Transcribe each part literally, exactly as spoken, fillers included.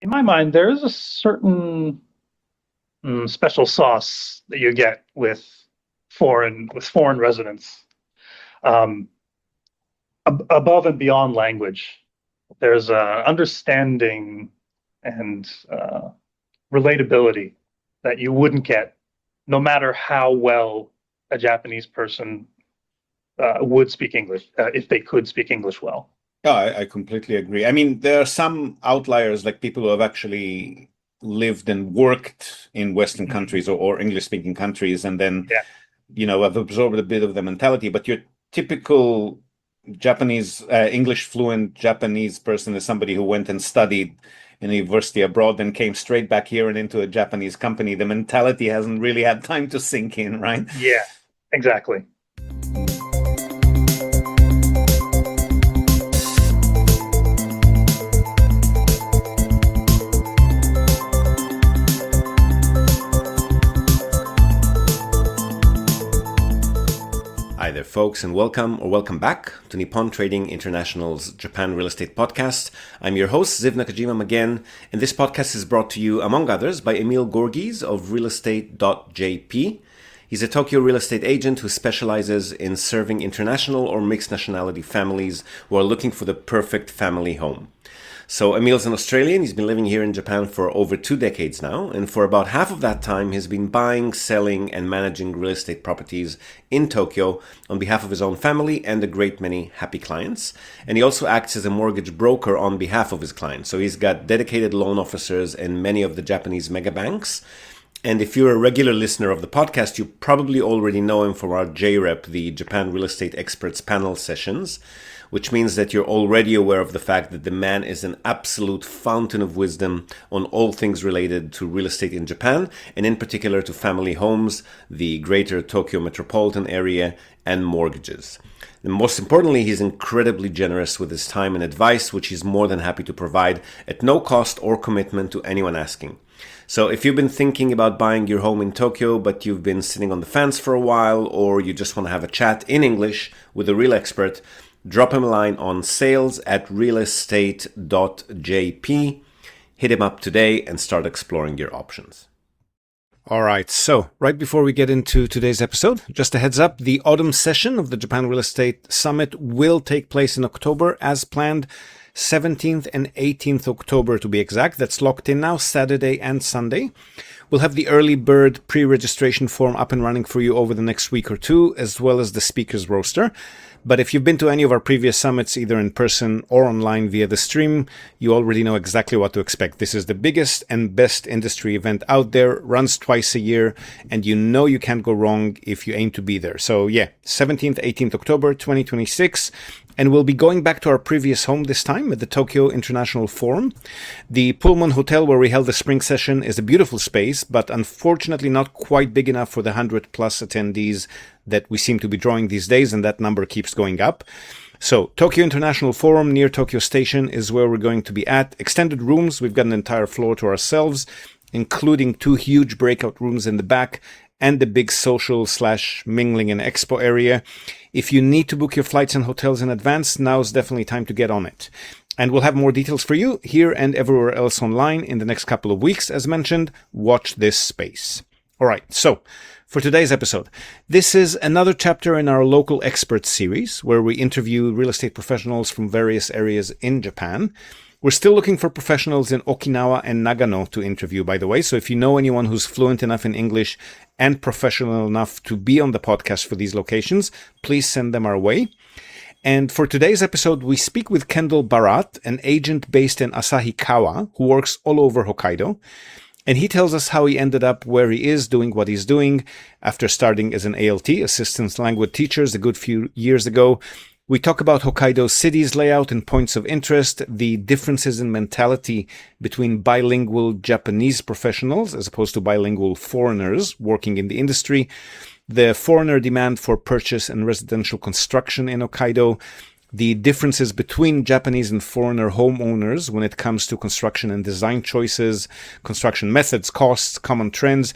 in my mind, there is a certain mm, special sauce that you get with foreign with foreign residents, um, ab- above and beyond language. There's a understanding and uh, relatability that you wouldn't get no matter how well a Japanese person uh, would speak English, uh, if they could speak English well. Yeah, I, I completely agree. I mean, there are some outliers, like people who have actually lived and worked in Western Mhm. countries or, or English-speaking countries, and then, Yeah, you know, have absorbed a bit of the mentality. But your typical Japanese, uh, English fluent Japanese person is somebody who went and studied in a university abroad and came straight back here and into a Japanese company. The mentality hasn't really had time to sink in, right? yeah, exactly. Hi there, folks, and welcome or welcome back to Nippon Trading International's Japan Real Estate Podcast. I'm your host, Ziv Nakajima again, and this podcast is brought to you, among others, by Emil Gorgies of real estate dot j p. He's a Tokyo real estate agent who specializes in serving international or mixed nationality families who are looking for the perfect family home. So Emil's an Australian. He's been living here in Japan for over two decades now, and for about half of that time he's been buying, selling, and managing real estate properties in Tokyo on behalf of his own family and a great many happy clients. And he also acts as a mortgage broker on behalf of his clients. So he's got dedicated loan officers in many of the Japanese mega banks. And if you're a regular listener of the podcast, you probably already know him from our J REP, the Japan Real Estate Experts panel sessions, which means that you're already aware of the fact that the man is an absolute fountain of wisdom on all things related to real estate in Japan, and in particular to family homes, the greater Tokyo metropolitan area, and mortgages. And most importantly, he's incredibly generous with his time and advice, which he's more than happy to provide at no cost or commitment to anyone asking. So if you've been thinking about buying your home in Tokyo, but you've been sitting on the fence for a while, or you just want to have a chat in English with a real expert, drop him a line on sales at real estate dot j p. Hit him up today and start exploring your options. All right, so right before we get into today's episode, just a heads up, the autumn session of the Japan Real Estate Summit will take place in October as planned, seventeenth and eighteenth October to be exact. That's locked in now, Saturday and Sunday. We'll have the early bird pre-registration form up and running for you over the next week or two, as well as the speakers roster. But if you've been to any of our previous summits, either in person or online via the stream, you already know exactly what to expect. This is the biggest and best industry event out there, runs twice a year, and you know you can't go wrong if you aim to be there. So yeah, seventeenth, eighteenth October twenty twenty-six. And we'll be going back to our previous home this time at the Tokyo International Forum. The Pullman Hotel where we held the spring session is a beautiful space, but unfortunately not quite big enough for the one hundred plus attendees that we seem to be drawing these days, and that number keeps going up. So Tokyo International Forum near Tokyo Station is where we're going to be at. Extended rooms, we've got an entire floor to ourselves, including two huge breakout rooms in the back and the big social slash mingling and expo area. If you need to book your flights and hotels in advance, now's definitely time to get on it. And we'll have more details for you here and everywhere else online in the next couple of weeks. As mentioned, watch this space. All right, so for today's episode, this is another chapter in our local experts series where we interview real estate professionals from various areas in Japan. We're still looking for professionals in Okinawa and Nagano to interview, by the way. So if you know anyone who's fluent enough in English and professional enough to be on the podcast for these locations, please send them our way. And for today's episode, we speak with Kendall Barat, an agent based in Asahikawa who works all over Hokkaido. And he tells us how he ended up where he is doing what he's doing after starting as an A L T, Assistant Language Teachers, a good few years ago. We talk about Hokkaido's city's layout and points of interest, the differences in mentality between bilingual Japanese professionals as opposed to bilingual foreigners working in the industry, the foreigner demand for purchase and residential construction in Hokkaido, the differences between Japanese and foreigner homeowners when it comes to construction and design choices, construction methods, costs, common trends,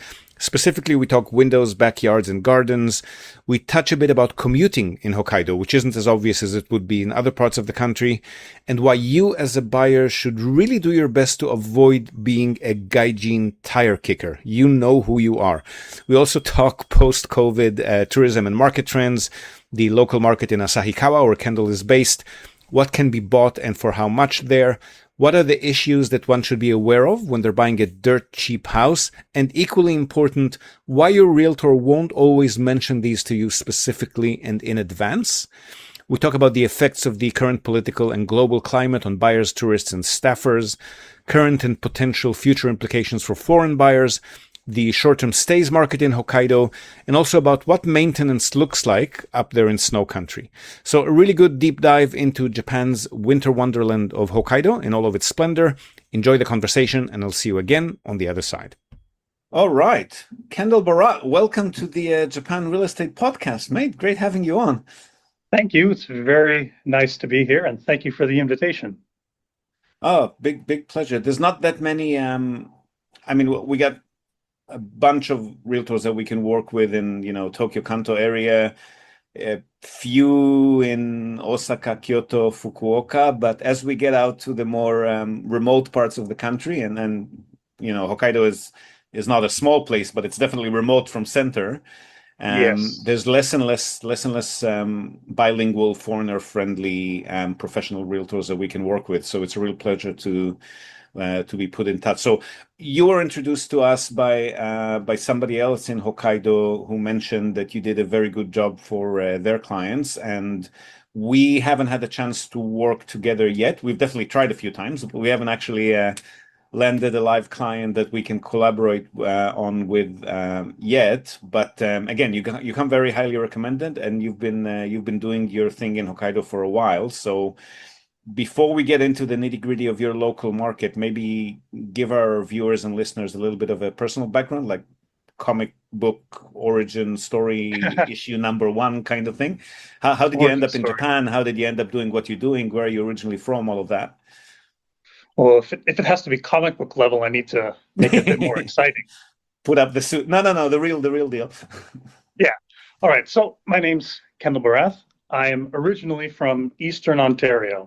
Specifically, we talk windows, backyards, and gardens. We touch a bit about commuting in Hokkaido, which isn't as obvious as it would be in other parts of the country, and why you as a buyer should really do your best to avoid being a gaijin tire kicker. You know who you are. We also talk post-COVID uh, tourism and market trends, the local market in Asahikawa, where Kendall is based, what can be bought and for how much there, what are the issues that one should be aware of when they're buying a dirt cheap house, and equally important, why your realtor won't always mention these to you specifically and in advance. We talk about the effects of the current political and global climate on buyers, tourists, and staffers, current and potential future implications for foreign buyers, the short-term stays market in Hokkaido, and also about what maintenance looks like up there in snow country. So a really good deep dive into Japan's winter wonderland of Hokkaido in all of its splendor. Enjoy the conversation, and I'll see you again on the other side. All right. Kendall Barat, welcome to the uh, Japan Real Estate Podcast, mate. Great having you on. Thank you. It's very nice to be here, and thank you for the invitation. Oh, big, big pleasure. There's not that many, um, I mean, we got a bunch of realtors that we can work with in, you know, Tokyo, Kanto area, a few in Osaka, Kyoto, Fukuoka. But as we get out to the more um, remote parts of the country, and then, you know, Hokkaido is is not a small place, but it's definitely remote from center. Um, Yes. There's less and less, less and less um, bilingual, foreigner-friendly, um, professional realtors that we can work with. So it's a real pleasure to uh, to be put in touch. So you were introduced to us by uh, by somebody else in Hokkaido who mentioned that you did a very good job for uh, their clients, and we haven't had a chance to work together yet. We've definitely tried a few times, but we haven't actually uh, landed a live client that we can collaborate uh, on with um, yet. But um, again, you you come very highly recommended, and you've been uh, you've been doing your thing in Hokkaido for a while. So before we get into the nitty gritty of your local market, maybe give our viewers and listeners a little bit of a personal background, like comic book origin story, issue number one kind of thing. How, how did you end up in Origin story. Japan? How did you end up doing what you're doing? Where are you originally from? All of that. Well, if it, if it has to be comic book level, I need to make it a bit more exciting. Put up the suit. No, no, no. The real, the real deal. All right. So my name's Kendall Barath. I am originally from Eastern Ontario,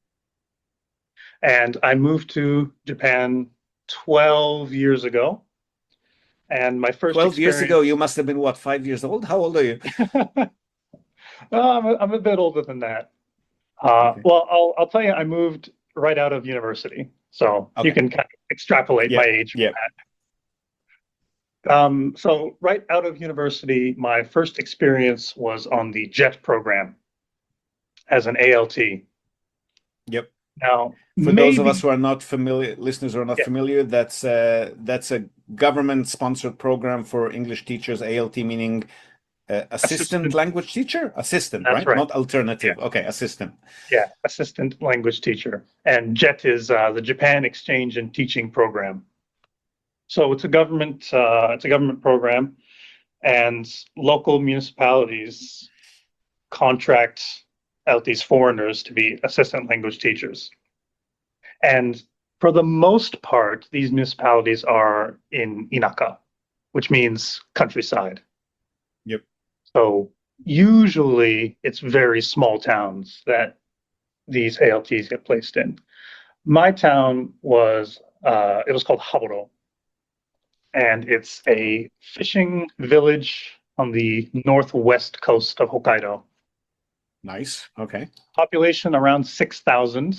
and I moved to Japan twelve years ago. And my first Twelve years ago, experience- you must have been what? Five years old? How old are you? Well, I'm a, I'm a bit older than that. Uh, Okay. Well, I'll I'll tell you, I moved right out of university, so Okay. you can kind of extrapolate Yeah, my age from yeah. that. Um, so right out of university, my first experience was on the JET program as an A L T. Yep. Now, For those of maybe- us who are not familiar, listeners who are not Yeah. familiar, that's uh, that's a government-sponsored program for English teachers. A L T meaning uh, assistant, Assistant. language teacher, assistant, That's right? right. Not alternative. Okay, assistant. yeah, assistant language teacher, and JET is uh, the Japan Exchange and Teaching Program. So it's a government uh, it's a government program, and local municipalities contract out these foreigners to be assistant language teachers. And for the most part, these municipalities are in inaka, which means countryside. Yep. So usually it's very small towns that these A L Ts get placed in. My town was, uh, it was called Haburo, and it's a fishing village on the northwest coast of Hokkaido. Nice. Okay. Population around six thousand.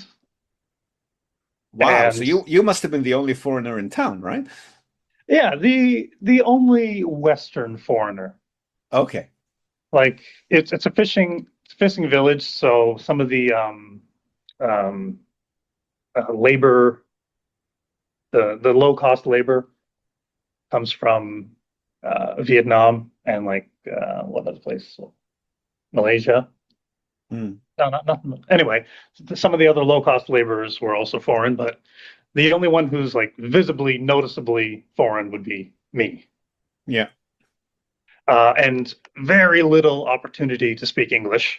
Wow. And- So you you must have been the only foreigner in town, right? Yeah, the the only Western foreigner. Okay. Like it's it's a fishing fishing village, so some of the um um uh, labor, the the low cost labor comes from uh, Vietnam and like uh, what other place? Malaysia. Hmm. No, not nothing. Anyway, some of the other low cost laborers were also foreign, but the only one who's like visibly, noticeably foreign would be me. Yeah. Uh, and very little opportunity to speak English.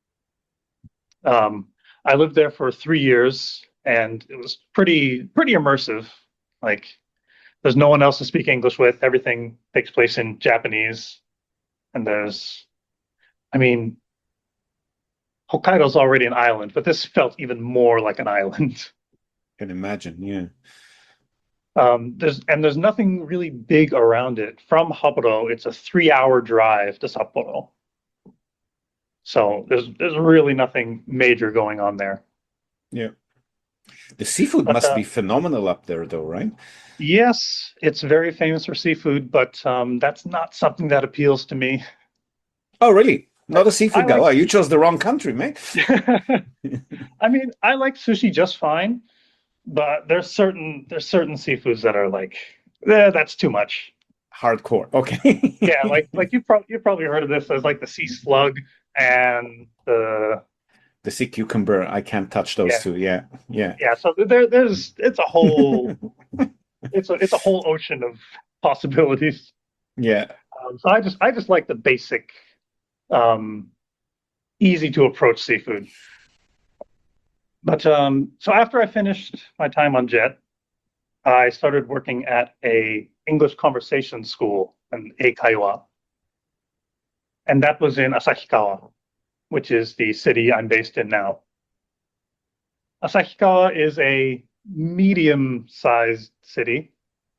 Um, I lived there for three years, and it was pretty pretty immersive. Like there's no one else to speak English with. Everything takes place in Japanese. And there's, I mean, Hokkaido's already an island, but this felt even more like an island. Can imagine, yeah. Um, there's and there's nothing really big around it. From Sapporo, it's a three-hour drive to Sapporo. So there's there's really nothing major going on there. Yeah. The seafood But, must uh, be phenomenal up there, though, right? Yes, it's very famous for seafood, but um, that's not something that appeals to me. Oh, really? Not a I seafood guy. like. Oh, you chose the wrong country, mate. I mean, I like sushi just fine, but there's certain there's certain seafoods that are like, eh, that's too much. Hardcore. Okay. Yeah, like like you probably you've probably heard of this as like the sea slug and the The sea cucumber, I can't touch those yeah two. Yeah, yeah, yeah. So there there's it's a whole it's a it's a whole ocean of possibilities. yeah. Um, so I just I just like the basic, um, easy to approach seafood. But um, so after I finished my time on Jet, I started working at a English conversation school, an Eikaiwa, and that was in Asahikawa, which is the city I'm based in now. Asahikawa is a medium-sized city.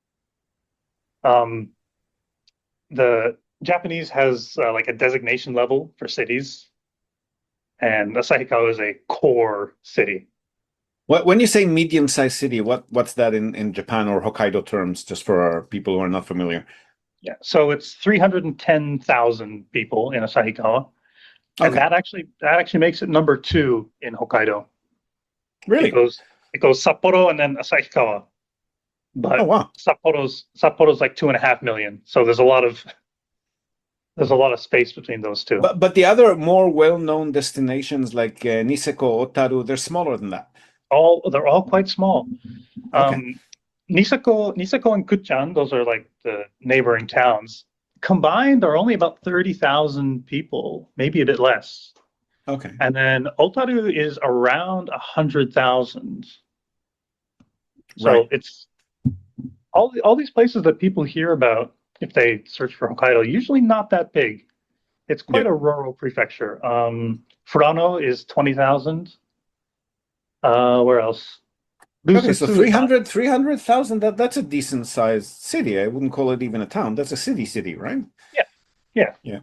Um, the Japanese has uh, like a designation level for cities, and Asahikawa is a core city. What, when you say medium-sized city, what what's that in, in Japan or Hokkaido terms, just for our people who are not familiar? Yeah, so it's three hundred ten thousand people in Asahikawa, and Okay. that actually that actually makes it number two in Hokkaido. Really? It goes it goes Sapporo and then Asahikawa, but Oh, wow. Sapporo's Sapporo's like two and a half million. So there's a lot of there's a lot of space between those two. But but the other more well-known destinations like uh, Niseko, Otaru, they're smaller than that. All they're all quite small. Okay. Um, Niseko, Niseko and Kuchan, those are like the neighboring towns. Combined are only about thirty thousand people, maybe a bit less. Okay. And then Otaru is around one hundred thousand. So Right. it's all, all these places that people hear about if they search for Hokkaido, usually not that big. It's quite Yeah. a rural prefecture. Um, Furano is twenty thousand. Uh, where else? Okay, so Busutsu is three not- hundred, three hundred thousand, that, that's a decent sized city. I wouldn't call it even a town. That's a city city, right? Yeah. Yeah.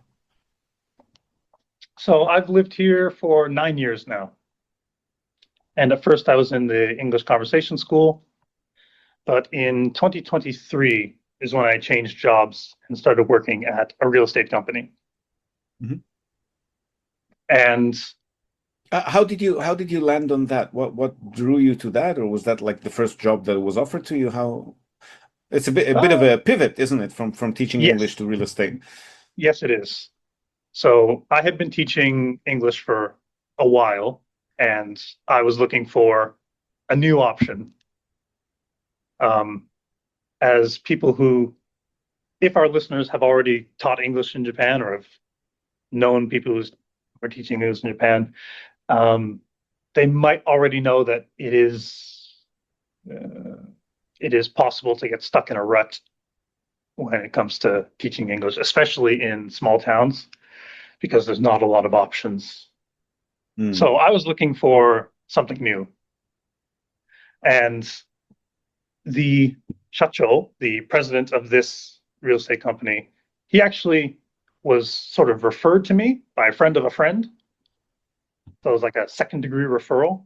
So I've lived here for nine years now. And at first I was in the English conversation school, but in twenty twenty-three is when I changed jobs and started working at a real estate company. Mhm. And Uh, how did you how did you land on that? What what drew you to that, or was that like the first job that was offered to you? How it's a bit a bit of a pivot, isn't it, from from teaching Yes. English to real estate? yes, it is. So I had been teaching English for a while, and I was looking for a new option. Um, as people who, if our listeners have already taught English in Japan or have known people who are teaching English in Japan, um, they might already know that it is uh, it is possible to get stuck in a rut when it comes to teaching English, especially in small towns, because there's not a lot of options. Hmm. So I was looking for something new. And the shacho, the president of this real estate company, he actually was sort of referred to me by a friend of a friend. So it was like a second degree referral.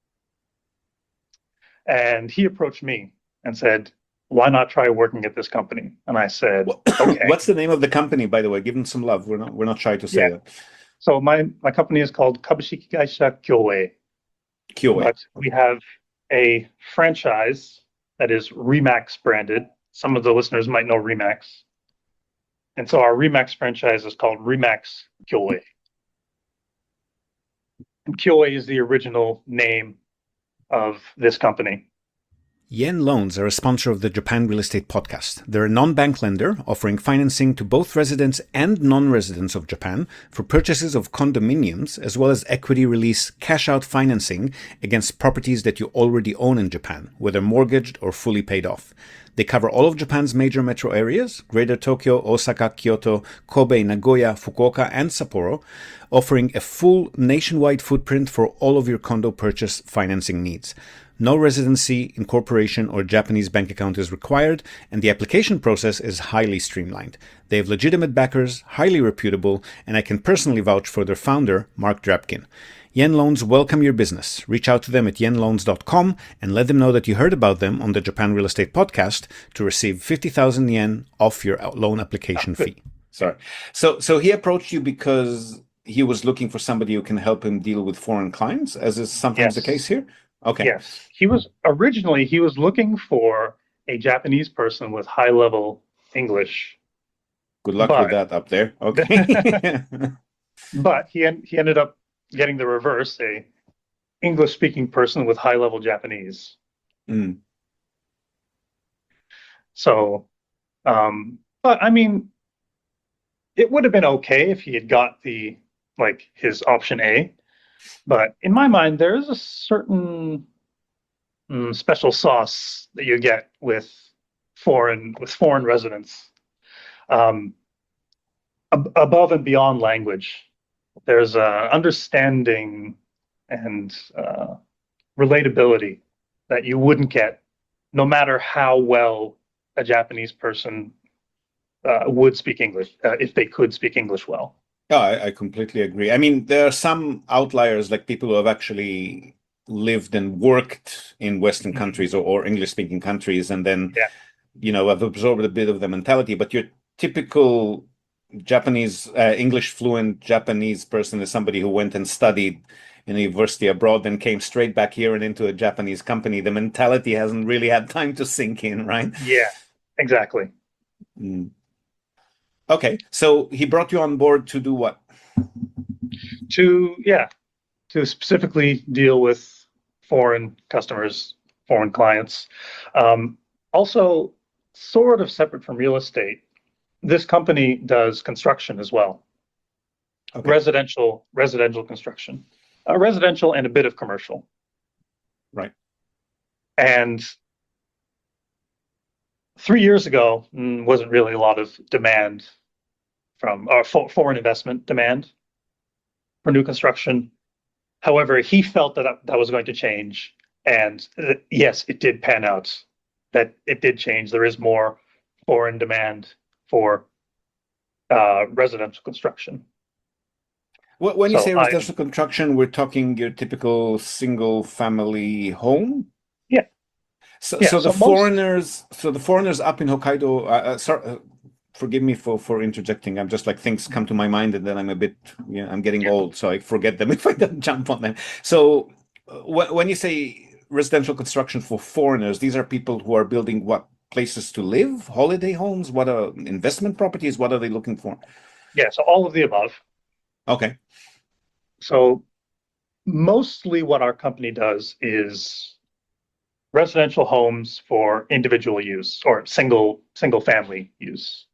And he approached me and said, why not try working at this company? And I said, okay. What's the name of the company, by the way? Give them some love. We're not we're not shy to say Yeah. that. So my, my company is called Kabushiki Gaisha Kyoei. Kyoei. But we have a franchise that is Remax branded. Some of the listeners might know Remax. And so our Remax franchise is called Remax Kyoei. And Kyoei is the original name of this company. Yen Loans are a sponsor of the Japan Real Estate Podcast. They're a non-bank lender offering financing to both residents and non-residents of Japan for purchases of condominiums, as well as equity release cash-out financing against properties that you already own in Japan, whether mortgaged or fully paid off. They cover all of Japan's major metro areas, Greater Tokyo, Osaka, Kyoto, Kobe, Nagoya, Fukuoka, and Sapporo, offering a full nationwide footprint for all of your condo purchase financing needs. No residency, incorporation, or Japanese bank account is required, and the application process is highly streamlined. They have legitimate backers, highly reputable, and I can personally vouch for their founder, Mark Drapkin. Yen Loans welcome your business. Reach out to them at yen loans dot com and let them know that you heard about them on the Japan Real Estate Podcast to receive fifty thousand yen off your loan application fee. Sorry. So, so he approached you because he was looking for somebody who can help him deal with foreign clients, as is sometimes Yes. the case here? Okay. Yes, he was originally he was looking for a Japanese person with high level English, Good luck But- with that up there. Okay. but he en- he ended up getting the reverse, a English speaking person with high level Japanese. Mm. So, um, but I mean, it would have been okay if he had got the like his option A, but in my mind, there is a certain mm, special sauce that you get with foreign with foreign residents, um, ab- above and beyond language. There's a understanding and uh, relatability that you wouldn't get no matter how well a Japanese person uh, would speak English, uh, if they could speak English well. Yeah, I, I completely agree. I mean, there are some outliers, like people who have actually lived and worked in Western Mhm. countries or, or English-speaking countries, and then, Yeah. you know, have absorbed a bit of the mentality. But your typical Japanese, uh, English fluent Japanese person is somebody who went and studied in a university abroad and came straight back here and into a Japanese company. The mentality hasn't really had time to sink in, right? Yeah, exactly. Mm. Okay, so he brought you on board to do what? To, yeah, to specifically deal with foreign customers, foreign clients. Um, also, sort of separate from real estate, this company does construction as well. Okay. Residential, residential construction, uh, residential and a bit of commercial. Right. And three years ago, mm, wasn't really a lot of demand from uh, fo- foreign investment demand for new construction. However, he felt that that was going to change. And uh, yes, it did pan out that it did change. There is more foreign demand for uh, residential construction. Wh- When you So say I- residential construction, we're talking your typical single-family home? Yeah. So, Yeah, so the so most- foreigners, so the foreigners up in Hokkaido. Uh, uh, sorry, uh, forgive me for for interjecting. I'm just like things come to my mind, and then I'm a bit, you know, I'm getting Yeah. old, so I forget them if I don't jump on them. So, uh, wh- when you say residential construction for foreigners, these are people who are building what, places to live, holiday homes, what are investment properties? What are they looking for? Yeah, so all of the above. Okay. So mostly what our company does is residential homes for individual use or single single family use.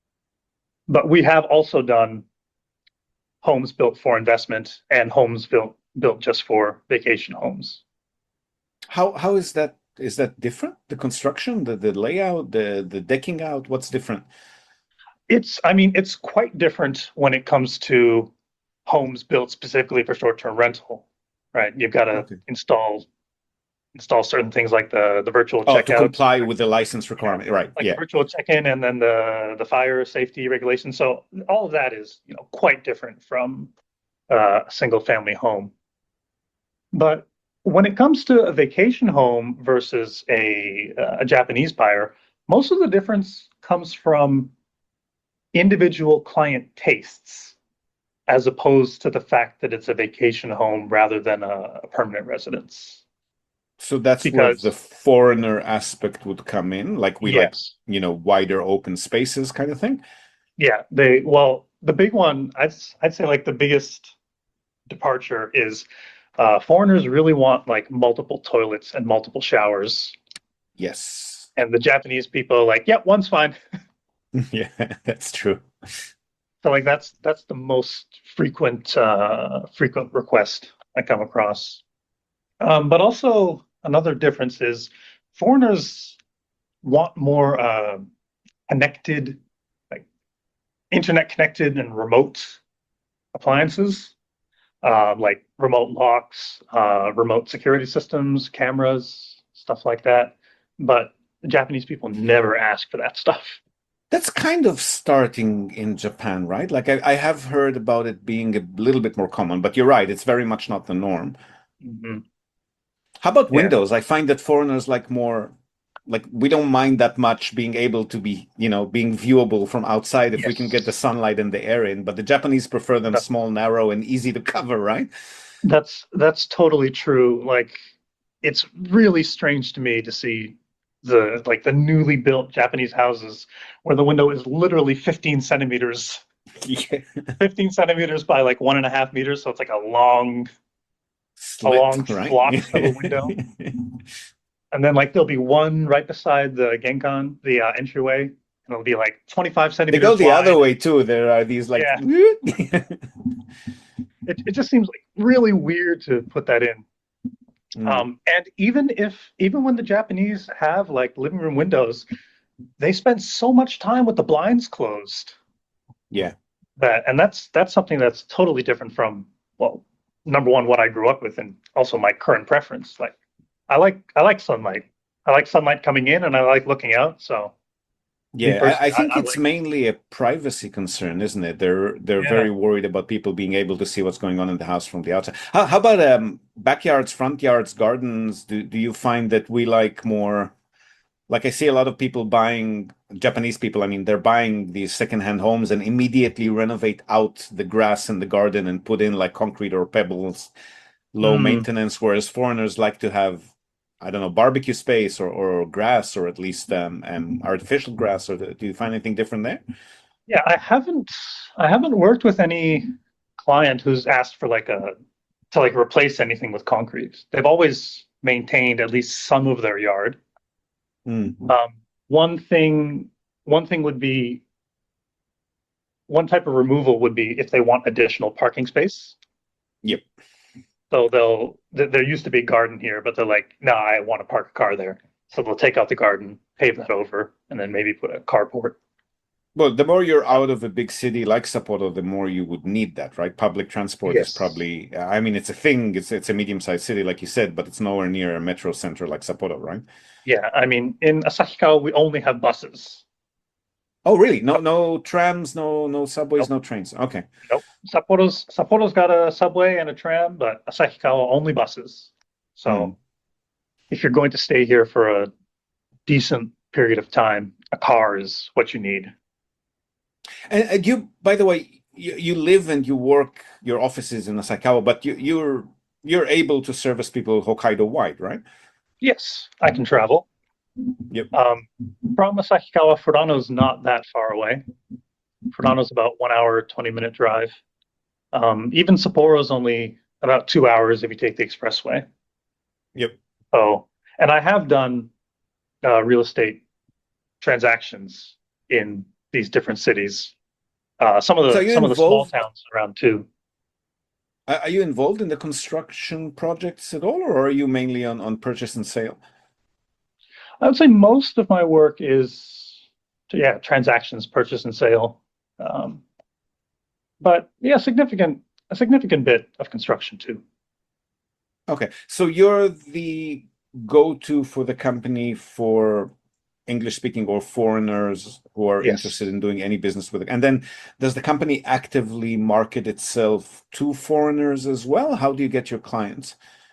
But we have also done homes built for investment and homes built built just for vacation homes. How how is that is that different? The construction, the, the layout, the the decking out, what's different? It's, I mean, it's quite different when it comes to homes built specifically for short-term rental, right? You've got to Okay. install install certain things like the the virtual Oh, to checkout, comply with the license requirement, right? like Yeah. the virtual check-in, and then the the fire safety regulations. So all of that is, you know, quite different from uh, a single-family home. But when it comes to a vacation home versus a uh, a Japanese buyer, most of the difference comes from individual client tastes, as opposed to the fact that it's a vacation home rather than a, a permanent residence. So that's where Because- the foreigner aspect would come in, like we like, Yes. you know, wider open spaces kind of thing. Yeah, they, well, the big one, I'd I'd say like the biggest departure is uh, foreigners really want like multiple toilets and multiple showers Yes. And the Japanese people are like, yeah, one's fine. Yeah, that's true. So like that's that's the most frequent uh, frequent request I come across. Um, but also another difference is foreigners want more uh, connected, like internet connected and remote appliances, uh, like remote locks, uh, remote security systems, cameras, stuff like that. But Japanese people never ask for that stuff. That's kind of starting in Japan, right? Like I, I have heard about it being a little bit more common, but you're right, it's very much not the norm. Mhm. How about Yeah, windows? I find that foreigners like more, like we don't mind that much being able to be, you know, being viewable from outside if we can get the yes, sunlight and the air in, but the Japanese prefer them that, small, narrow, and easy to cover, right? that's that's totally true. Like it's really strange to me to see the like the newly built Japanese houses where the window is literally fifteen centimeters, Yeah. fifteen centimeters by like one and a half meters. So it's like a long, a Slit, long right? slot of a window. And then like there'll be one right beside the Genkan, the uh, entryway, and it'll be like twenty-five They go centimeters the other wide. way too. There are these like, Yeah, it, it just seems like really weird to put that in. Mm, Um, and even if even when the Japanese have like living room windows, they spend so much time with the blinds closed yeah. that, and that's that's something that's totally different from, well, number one, what I grew up with, and also my current preference. Like, I like I like sunlight. I like sunlight coming in, and I like looking out. So, me Yeah, I, I personally, I, think I it's like it. mainly a privacy concern, isn't it? They're they're Yeah. very worried about people being able to see what's going on in the house from the outside. How how about um backyards, front yards, gardens? Do do you find that we like more? Like I see a lot of people buying, Japanese people, I mean, they're buying these secondhand homes and immediately renovate out the grass in the garden and put in like concrete or pebbles, low Mm. maintenance, whereas foreigners like to have, I don't know, barbecue space or, or grass or at least um, um artificial grass. Or the, do you find anything different there? Yeah, I haven't I haven't worked with any client who's asked for like a to like replace anything with concrete. They've always maintained at least some of their yard. Mm, Um, one thing one thing would be one type of removal would be if they want additional parking space. yep. So they'll th- there used to be a garden here, but they're like, no, nah, I want to park a car there. So they'll take out the garden, pave that over, and then maybe put a carport. Well, the more you're out of a big city like Sapporo, the more you would need that, right? Public transport is Yes. probably, I mean, it's a thing. It's it's a medium-sized city, like you said, but it's nowhere near a metro center like Sapporo, right? Yeah, I mean, in Asahikawa, we only have buses. Oh, really? No, no trams, no, no subways, Nope, no trains. Okay. nope. Sapporo's Sapporo's got a subway and a tram, but Asahikawa only buses. Hmm. So if you're going to stay here for a decent period of time, a car is what you need. And, and you, by the way, you, you live and you work, your office is in Asakawa, but you, you're you're able to service people Hokkaido wide, right? Yes, I can travel. Yep. Um, from Asahikawa, Furano's not that far away. Furano's about one hour, twenty minute drive. Um, even Sapporo's only about two hours if you take the expressway. Yep. Oh, and I have done uh, real estate transactions in these different cities. Uh, some of So are the you some of the small involved? towns around too. Are are you involved in the construction projects at all, or are you mainly on, on purchase and sale? I would say most of my work is, yeah, transactions, purchase and sale. Um, but yeah, significant a significant bit of construction too. Okay. So you're the go-to for the company for English speaking or foreigners who are interested Yes. in doing any business with it. And then does the company actively market itself to foreigners as well? How do you get your clients?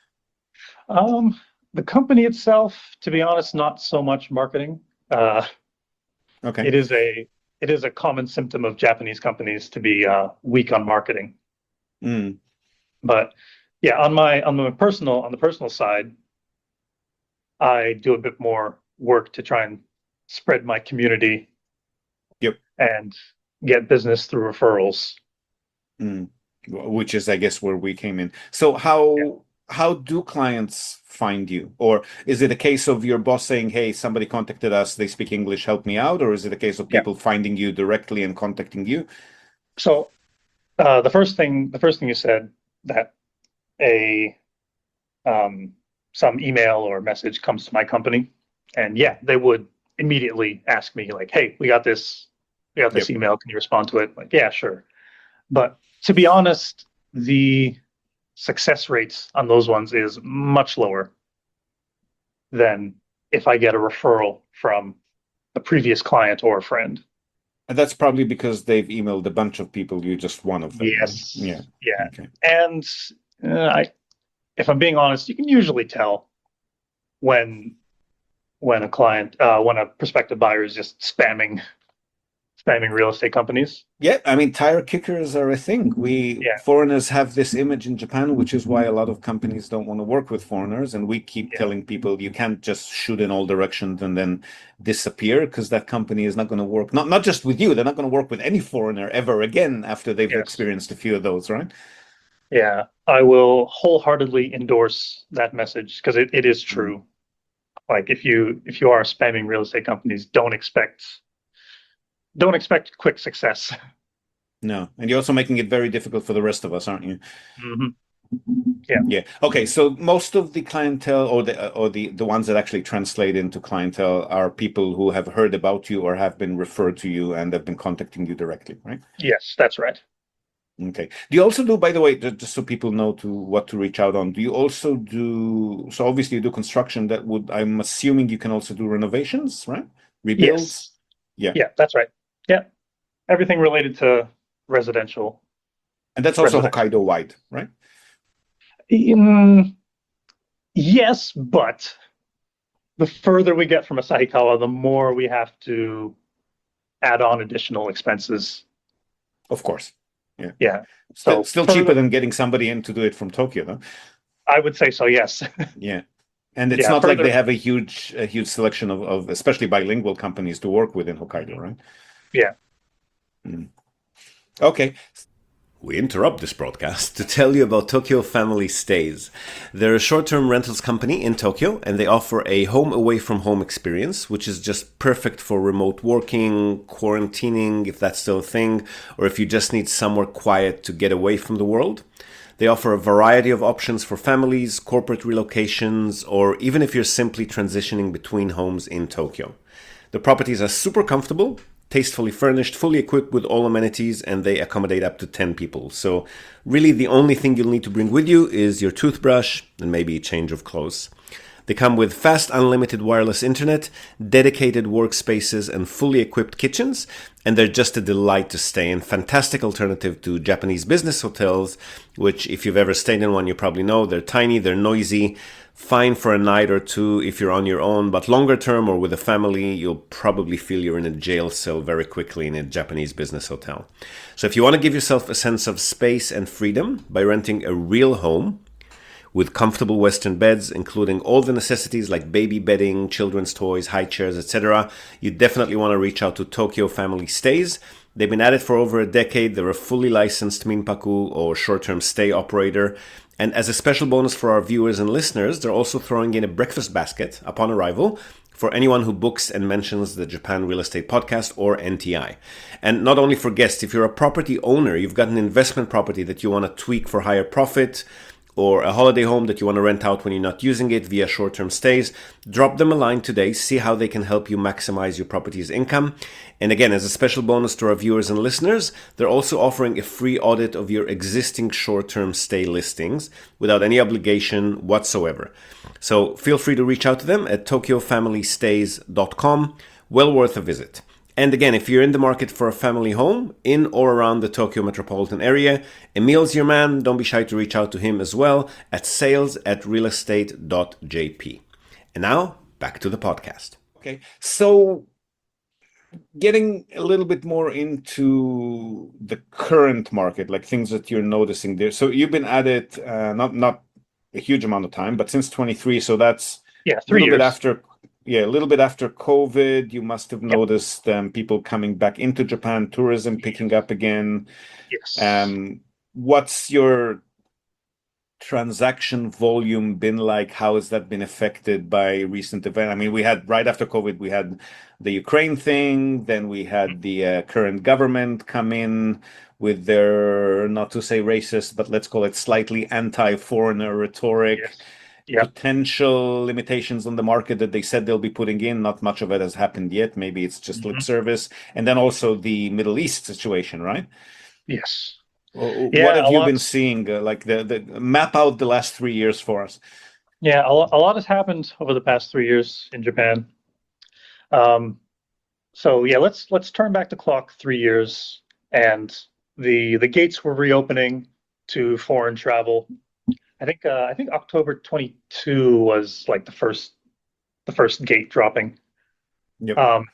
Um, the company itself, to be honest, not so much marketing. Uh, Okay. it is a it is a common symptom of Japanese companies to be uh, weak on marketing. Mm, But yeah, on my on my personal on the personal side, I do a bit more work to try and spread my community yep. and get business through referrals. Mm. Which is, I guess, where we came in. So Yeah. how how do clients find you? Or is it a case of your boss saying, hey, somebody contacted us, they speak English, help me out? Or is it a case of Yeah. people finding you directly and contacting you? So uh, the first thing, the first thing you said, that a um, some email or message comes to my company, and yeah, they would immediately ask me like, "Hey, we got this, we got this Yep. email. Can you respond to it?" Like, yeah, sure. But to be honest, the success rates on those ones is much lower than if I get a referral from a previous client or a friend. And that's probably because they've emailed a bunch of people. You're just one of them. Right? Yes. Yeah. Yeah. Okay. And uh, I, if I'm being honest, you can usually tell when when a client, uh, when a prospective buyer is just spamming spamming real estate companies. Yeah, I mean, tire kickers are a thing. We Yeah. foreigners have this image in Japan, which is why a lot of companies don't want to work with foreigners. And we keep Yeah. telling people you can't just shoot in all directions and then disappear, because that company is not going to work. Not not just with you, they're not going to work with any foreigner ever again after they've Yes. experienced a few of those, right? Yeah, I will wholeheartedly endorse that message because it, it is Mm. true. Like if you if you are spamming real estate companies, don't expect don't expect quick success. No, and you're also making it very difficult for the rest of us, aren't you? Mhm. Yeah. Okay. So most of the clientele, or the or the the ones that actually translate into clientele, are people who have heard about you or have been referred to you and have been contacting you directly, right? Yes, that's right. Okay. Do you also do, by the way, ju- just so people know to what to reach out on, do you also do, so obviously you do construction, that would, I'm assuming you can also do renovations, right? Rebuilds? Yes. Yeah. Yeah, that's right. Yeah. Everything related to residential. And that's also Residential. Hokkaido wide, right? Mm, yes, but the further we get from Asahikawa, the more we have to add on additional expenses. Of course. Yeah. Yeah. Still, So still further- cheaper than getting somebody in to do it from Tokyo, though. I would say so, yes. Yeah. And it's Yeah, not like further- they have a huge, a huge selection of, of especially bilingual companies to work with in Hokkaido, right? Yeah. Mm. Okay. We interrupt this broadcast to tell you about Tokyo Family Stays. They're a short-term rentals company in Tokyo, and they offer a home away from home experience, which is just perfect for remote working, quarantining, if that's still a thing, or if you just need somewhere quiet to get away from the world. They offer a variety of options for families, corporate relocations, or even if you're simply transitioning between homes in Tokyo. The properties are super comfortable, tastefully furnished, fully equipped with all amenities, and they accommodate up to ten people. So really the only thing you'll need to bring with you is your toothbrush and maybe a change of clothes. They come with fast unlimited wireless internet, dedicated workspaces, and fully equipped kitchens, and they're just a delight to stay in. Fantastic alternative to Japanese business hotels, which if you've ever stayed in one, you probably know they're tiny, they're noisy, fine for a night or two if you're on your own, but longer term or with a family, you'll probably feel you're in a jail cell very quickly in a Japanese business hotel. So if you want to give yourself a sense of space and freedom by renting a real home with comfortable Western beds, including all the necessities like baby bedding, children's toys, high chairs, et cetera, you definitely want to reach out to Tokyo Family Stays. They've been at it for over a decade. They're a fully licensed minpaku or short-term stay operator. And as a special bonus for our viewers and listeners, they're also throwing in a breakfast basket upon arrival for anyone who books and mentions the Japan Real Estate Podcast or N T I. And not only for guests, if you're a property owner, you've got an investment property that you want to tweak for higher profit, or a holiday home that you want to rent out when you're not using it via short-term stays, drop them a line today, see how they can help you maximize your property's income. And again, as a special bonus to our viewers and listeners, they're also offering a free audit of your existing short-term stay listings without any obligation whatsoever. So feel free to reach out to them at tokyo family stays dot com. Well worth a visit. And again, if you're in the market for a family home in or around the Tokyo metropolitan area, Emil's your man. Don't be shy to reach out to him as well at sales at realestate dot j p. And now, back to the podcast. Okay. So getting a little bit more into the current market, like things that you're noticing there. So you've been at it, uh, not not a huge amount of time, but since twenty-three. So that's Yeah, a three little years. bit after, yeah, a little bit after COVID. You must have noticed um, people coming back into Japan, tourism picking up again. Yes. Um, what's your transaction volume been like? How has that been affected by recent event? I mean, we had right after COVID, we had the Ukraine thing, then we had the uh, current government come in with their, not to say racist, but let's call it slightly anti-foreigner rhetoric. Yes. Yep. Potential limitations on the market that they said they'll be putting in. Not much of it has happened yet. Maybe it's just lip Mhm. service. And then also the Middle East situation, right? Yes. Uh, Yeah, What have a you lot. been seeing? Uh, like the, the map out the last three years for us. Yeah, a lot, a lot has happened over the past three years in Japan. Um, so yeah, let's let's turn back the clock three years, and the the gates were reopening to foreign travel. I think uh, I think October twenty-second was like the first the first gate dropping. Yep. Um,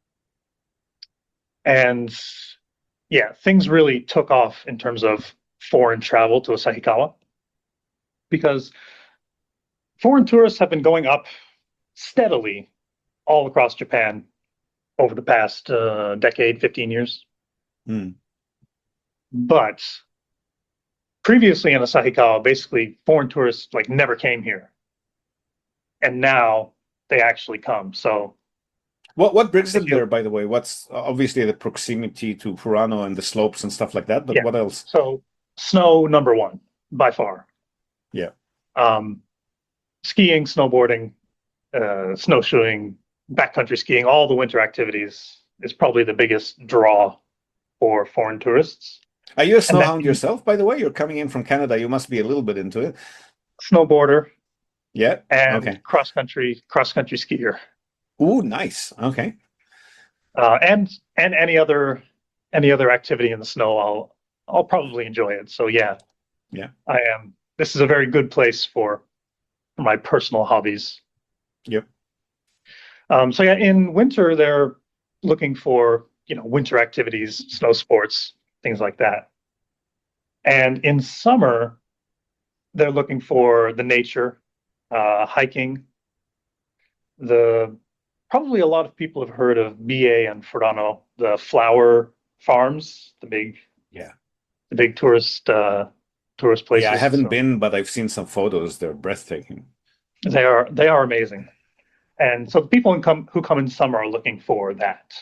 and yeah, things really took off in terms of foreign travel to Asahikawa because foreign tourists have been going up steadily all across Japan over the past uh, decade, fifteen years. Mm. But previously in Asahikawa, basically foreign tourists like never came here. And now they actually come. So What what brings if them you, there, by the way? What's obviously the proximity to Furano and the slopes and stuff like that, but yeah, what else? so snow number one by far. Yeah. Um, skiing, snowboarding, uh, snowshoeing, backcountry skiing, all the winter activities is probably the biggest draw for foreign tourists. Are you a And then snowhound yourself, by the way? You're coming in from Canada. You must be a little bit into it. snowboarder Yeah. and Okay. cross country cross country skier, Ooh, nice. Okay. uh, and and any other any other activity in the snow, I'll I'll probably enjoy it. So yeah, Yeah. I am. This is a very good place for, for my personal hobbies. Yep. Um, so yeah, in winter they're looking for you know winter activities, snow sports, things like that. And in summer they're looking for the nature, uh, hiking. The probably a lot of people have heard of B A and Furano, the flower farms, the big Yeah. the big tourist uh, tourist Yeah, I places. haven't So been, but I've seen some photos. They're breathtaking. they are they are amazing. And so the people in come, who come in summer are looking for that.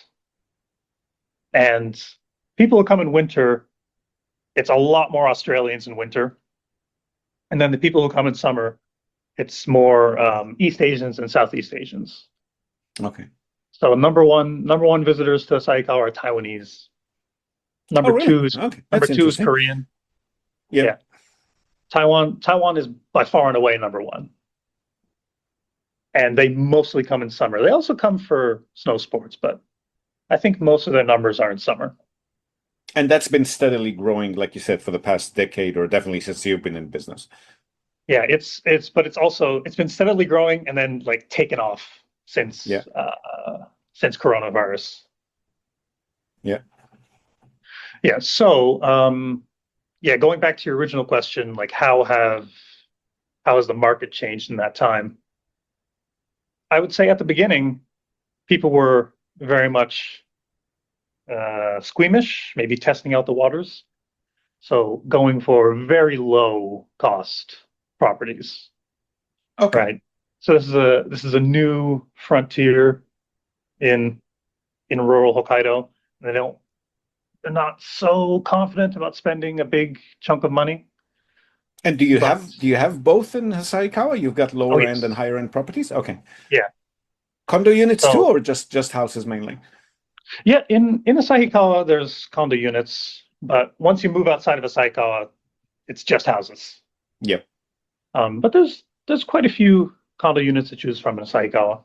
And people who come in winter, it's a lot more Australians in winter. And then the people who come in summer, it's more um, East Asians and Southeast Asians. Okay. So number one, number one visitors to Saikao are Taiwanese. Oh, Number really? two is Okay. number That's two is interesting. Korean. Yep. Yeah. Taiwan, Taiwan is by far and away number one. And they mostly come in summer. They also come for snow sports, but I think most of their numbers are in summer. And that's been steadily growing, like you said, for the past decade, or definitely since you've been in business. Yeah, it's it's but it's also it's been steadily growing and then like taken off since Yeah. uh since coronavirus. Yeah. Yeah, so um yeah, going back to your original question, like how have how has the market changed in that time? I would say at the beginning, people were very much uh, squeamish, maybe testing out the waters. So going for very low cost properties, Okay. right? So this is a this is a new frontier in in rural Hokkaido. They don't they're not so confident about spending a big chunk of money. And do you But have do you have both in Saikawa? You've got oh lower end and yes, higher end properties? Okay. yeah. Condo units too, So or just just houses mainly? yeah, in in Asahikawa there's condo units, but once you move outside of Asahikawa, it's just houses. Yep. Um, but there's there's quite a few condo units to choose from in Asahikawa.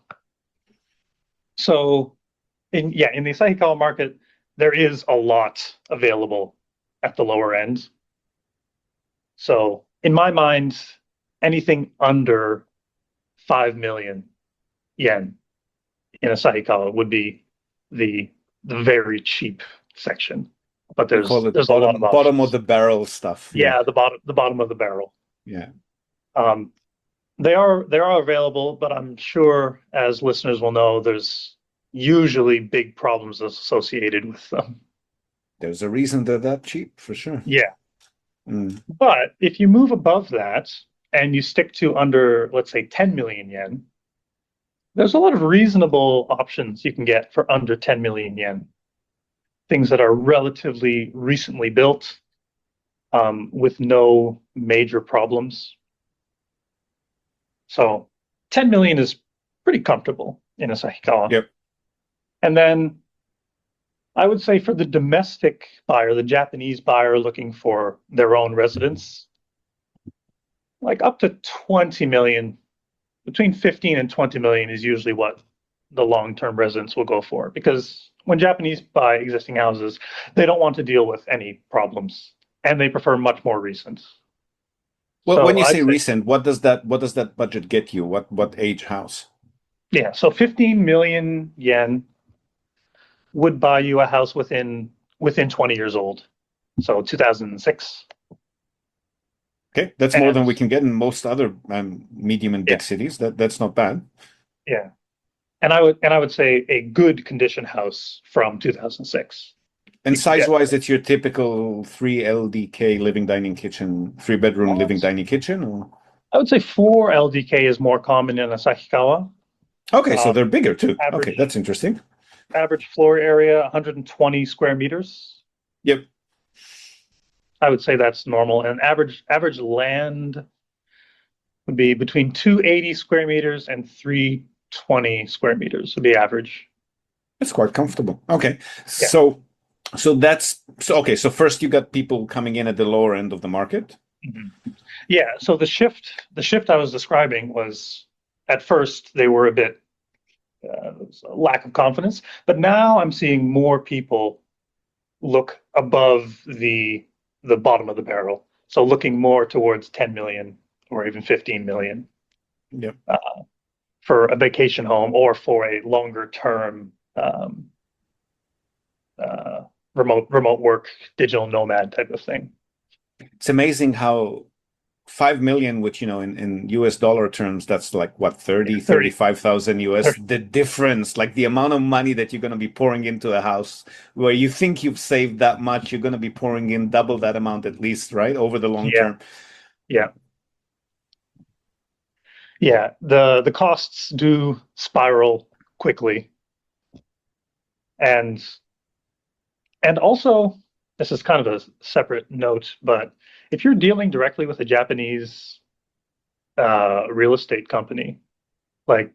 So in yeah, in the Asahikawa market, there is a lot available at the lower end. So in my mind, anything under five million yen in Asahikawa would be the the very cheap section. But We there's call it there's a lot of bottom bottom of options. the barrel stuff. Yeah. Yeah, the bottom the bottom of the barrel. Yeah. Um, they are they are available, but I'm sure as listeners will know, there's usually big problems associated with them. There's a reason they're that cheap for sure. Yeah. Mm. But if you move above that and you stick to under, let's say, ten million yen, there's a lot of reasonable options you can get for under ten million yen. Things that are relatively recently built, um, with no major problems. So ten million is pretty comfortable in Asahikawa. Yep. And then I would say for the domestic buyer, the Japanese buyer looking for their own residence, like up to twenty million, between fifteen and twenty million is usually what the long-term residents will go for. Because when Japanese buy existing houses, they don't want to deal with any problems, and they prefer much more recent. Well, So when you I'd say recent, what does that what does that budget get you? What what age house? Yeah, so fifteen million yen would buy you a house within within twenty years old. So two thousand six. Okay, that's more than And we can get in most other um, medium and big Yeah. cities. That that's not bad. yeah. And I would and I would say a good condition house from two thousand six. And You can get- size-wise, it's your typical three L D K living dining kitchen, three bedroom Well, living it's- dining kitchen. Or... I would say four L D K is more common in Asahikawa. Okay, so Um, they're bigger too. Okay, average- that's interesting. Average floor area one hundred twenty square meters. Yep. I would say that's normal. And average average land would be between two hundred eighty square meters and three hundred twenty square meters would be average. It's quite comfortable. Okay, so so that's so okay. So first, you got people coming in at the lower end of the market. Mm-hmm. Yeah. So the shift, the shift I was describing was at first they were a bit uh, a lack of confidence, but now I'm seeing more people look above the the bottom of the barrel. So looking more towards ten million or even fifteen million. Yep. Uh, for a vacation home or for a longer term um, uh, remote remote work, digital nomad type of thing. It's amazing how five million, which, you know, in, in U S dollar terms, that's like what, thirty, thirty-five thousand U S, the difference, like the amount of money that you're going to be pouring into a house where you think you've saved that much, you're going to be pouring in double that amount at least, right? Over the long Yeah. term. Yeah. Yeah. The, the costs do spiral quickly. And, and also, this is kind of a separate note, but if you're dealing directly with a Japanese uh, real estate company, like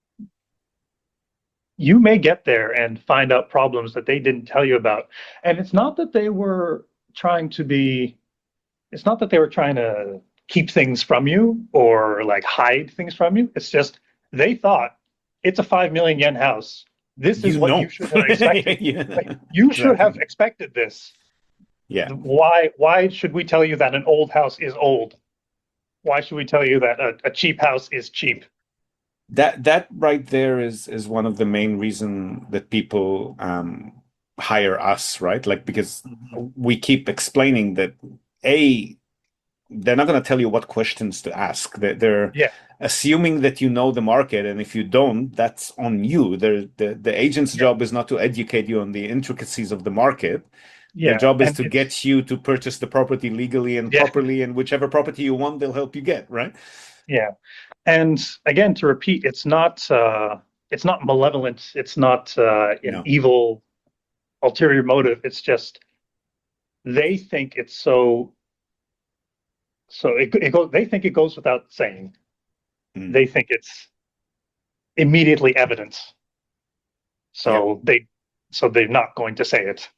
you may get there and find out problems that they didn't tell you about. And it's not that they were trying to be, it's not that they were trying to keep things from you or like hide things from you. It's just they thought it's a five million yen house. This is You what know. you should have expected. Yeah. Like, you should have Exactly. expected this. Yeah. Why why should we tell you that an old house is old? Why should we tell you that a, a cheap house is cheap? That that right there is is one of the main reason that people um, hire us, right? Like, because we keep explaining that a they're not going to tell you what questions to ask. They're, they're Yeah. assuming that you know the market, and if you don't, that's on you. They're, the the agent's Yeah. job is not to educate you on the intricacies of the market. Yeah. Their job is and to it's- get you to purchase the property legally and Yeah. properly, and whichever property you want, they'll help you get, right? Yeah. And again, to repeat, it's not uh, it's not malevolent. It's not uh, an No. evil ulterior motive. It's just they think it's so. So it, it goes. They think it goes without saying. Mm. They think it's immediately evident. So they, so they're not going to say it.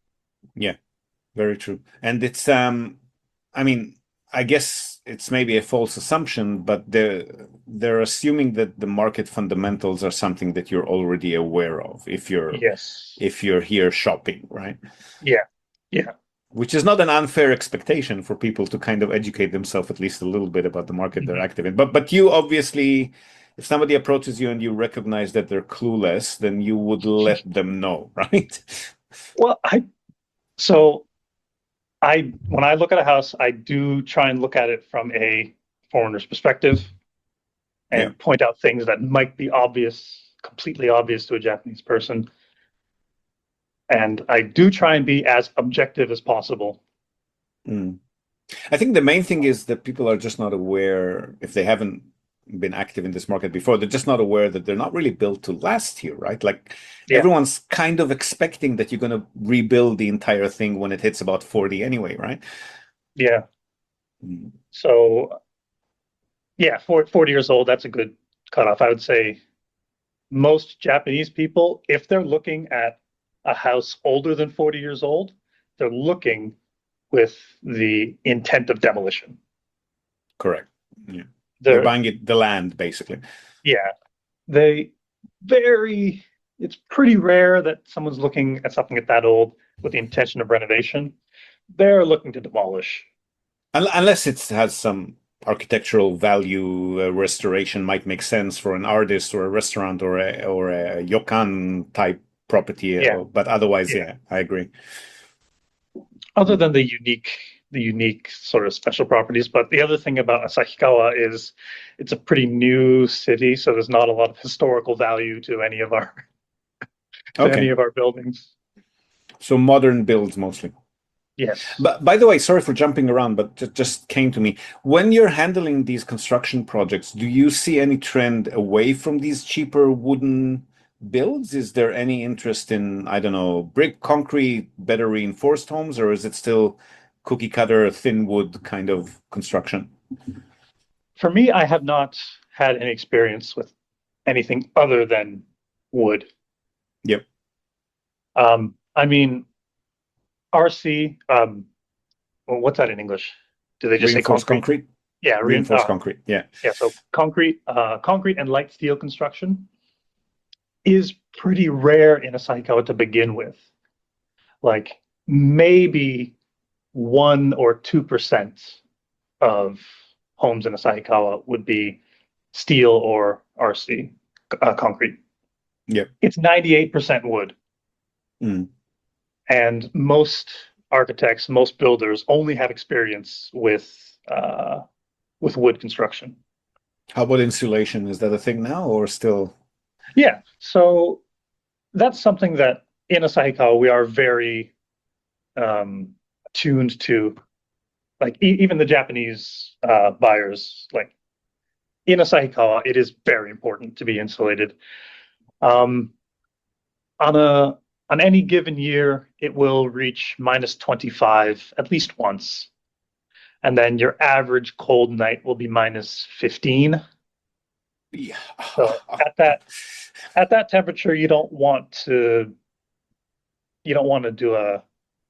Very true. And it's um I mean, I guess it's maybe a false assumption, but they're they're assuming that the market fundamentals are something that you're already aware of if you're Yes. if you're here shopping, right? Yeah. Yeah. Which is not an unfair expectation for people to kind of educate themselves at least a little bit about the market they're Mhm. active in. But but you obviously, if somebody approaches you and you recognize that they're clueless, then you would let them know, right? Well, I so I when I look at a house, I do try and look at it from a foreigner's perspective and Yeah. point out things that might be obvious, completely obvious to a Japanese person. And I do try and be as objective as possible. Mm. I think the main thing is that people are just not aware, if they haven't been active in this market before, they're just not aware that they're not really built to last here, right? Like Yeah. everyone's kind of expecting that you're going to rebuild the entire thing when it hits about forty anyway, right? Yeah. Mm. So, yeah, for, forty years old, that's a good cutoff. I would say most Japanese people, if they're looking at a house older than forty years old, they're looking with the intent of demolition. Correct. Yeah. They're, They're, buying it, the land, basically. yeah, they very, it's pretty rare that someone's looking at something at that old with the intention of renovation. They're looking to demolish. Un- Unless it has some architectural value, uh, restoration might make sense for an artist or a restaurant or a or a ryokan type property. uh, Yeah. But otherwise, Yeah. yeah, I agree. Other than the unique, the unique sort of special properties. But the other thing about Asahikawa is it's a pretty new city, so there's not a lot of historical value to any of our to Okay. any of our buildings. So modern builds mostly. Yes. But by the way, sorry for jumping around, but it just came to me. When you're handling these construction projects, do you see any trend away from these cheaper wooden builds? Is there any interest in, I don't know, brick, concrete, better reinforced homes, or is it still cookie cutter, thin wood kind of construction? For me, I have not had any experience with anything other than wood. Yep. Um, I mean, R C, um, well, what's that in English? Do they just say Reinforced concrete? concrete? Yeah, rein- Reinforced uh, concrete. Yeah. yeah. So concrete, uh, concrete and light steel construction is pretty rare in Asahikawa to begin with. Like maybe one or two percent of homes in Asahikawa would be steel or R C, uh, concrete. Yep. It's ninety-eight percent wood. Mm. And most architects, most builders only have experience with uh, with wood construction. How about insulation? Is that a thing now or still? Yeah, so that's something that in Asahikawa we are very um, attuned to. Like e- even the Japanese uh, buyers, like in Asahikawa, it is very important to be insulated. Um, on a on any given year, it will reach minus twenty-five at least once. And then your average cold night will be minus fifteen. Yeah. So at that at that temperature, you don't want to you don't want to do a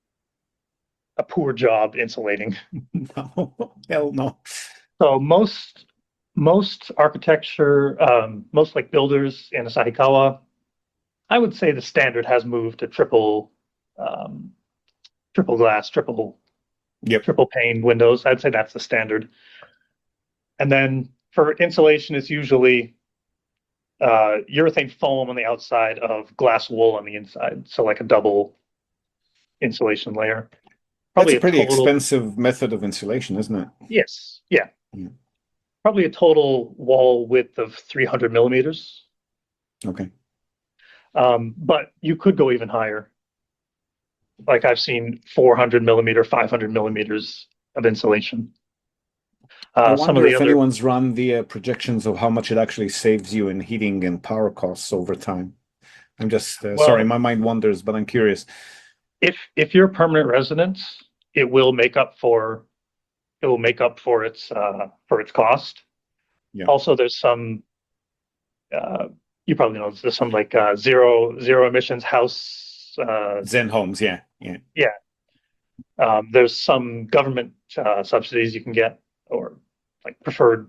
a poor job insulating. No, hell no. So most most architecture, um, most like builders in Asahikawa, I would say the standard has moved to triple um, triple glass, triple Yep. triple pane windows. I'd say that's the standard. And then for insulation, it's usually uh, urethane foam on the outside of glass wool on the inside. So like a double insulation layer. That's a pretty total, expensive method of insulation, isn't it? Yes. Yeah. Yeah. Probably a total wall width of three hundred millimeters. Okay. Um, but you could go even higher. Like I've seen four hundred millimeter, five hundred millimeters of insulation. Uh, I some of wonder the if other, anyone's run the uh, projections of how much it actually saves you in heating and power costs over time. I'm just uh, Well- sorry, my mind wanders, but I'm curious. if if you're a permanent resident, it will make up for it will make up for its uh, for its cost. Yeah. Also, there's some uh, you probably know there's some like uh, zero zero emissions house. Uh, Zen homes, yeah, yeah. um, there's some government uh, subsidies you can get, or like preferred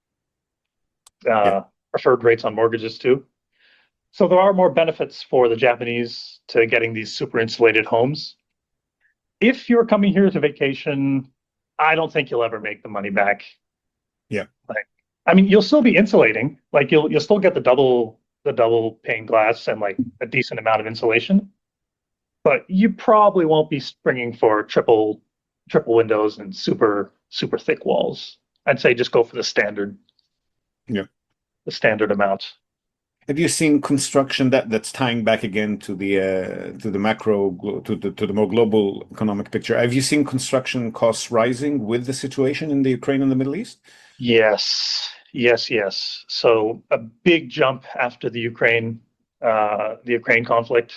uh, Yeah. preferred rates on mortgages too. So there are more benefits for the Japanese to getting these super insulated homes. If you're coming here to vacation, I don't think you'll ever make the money back. Yeah. Like, I mean, you'll still be insulating. Like you'll you'll still get the double the double pane glass and like a decent amount of insulation, but you probably won't be springing for triple triple windows and super super thick walls. I'd say just go for the standard. Yeah. The standard amount. Have you seen construction that that's tying back again to the uh, to the macro glo- to the to the more global economic picture? Have you seen construction costs rising with the situation in the Ukraine and the Middle East? Yes, yes, yes. So a big jump after the Ukraine, uh, the Ukraine conflict,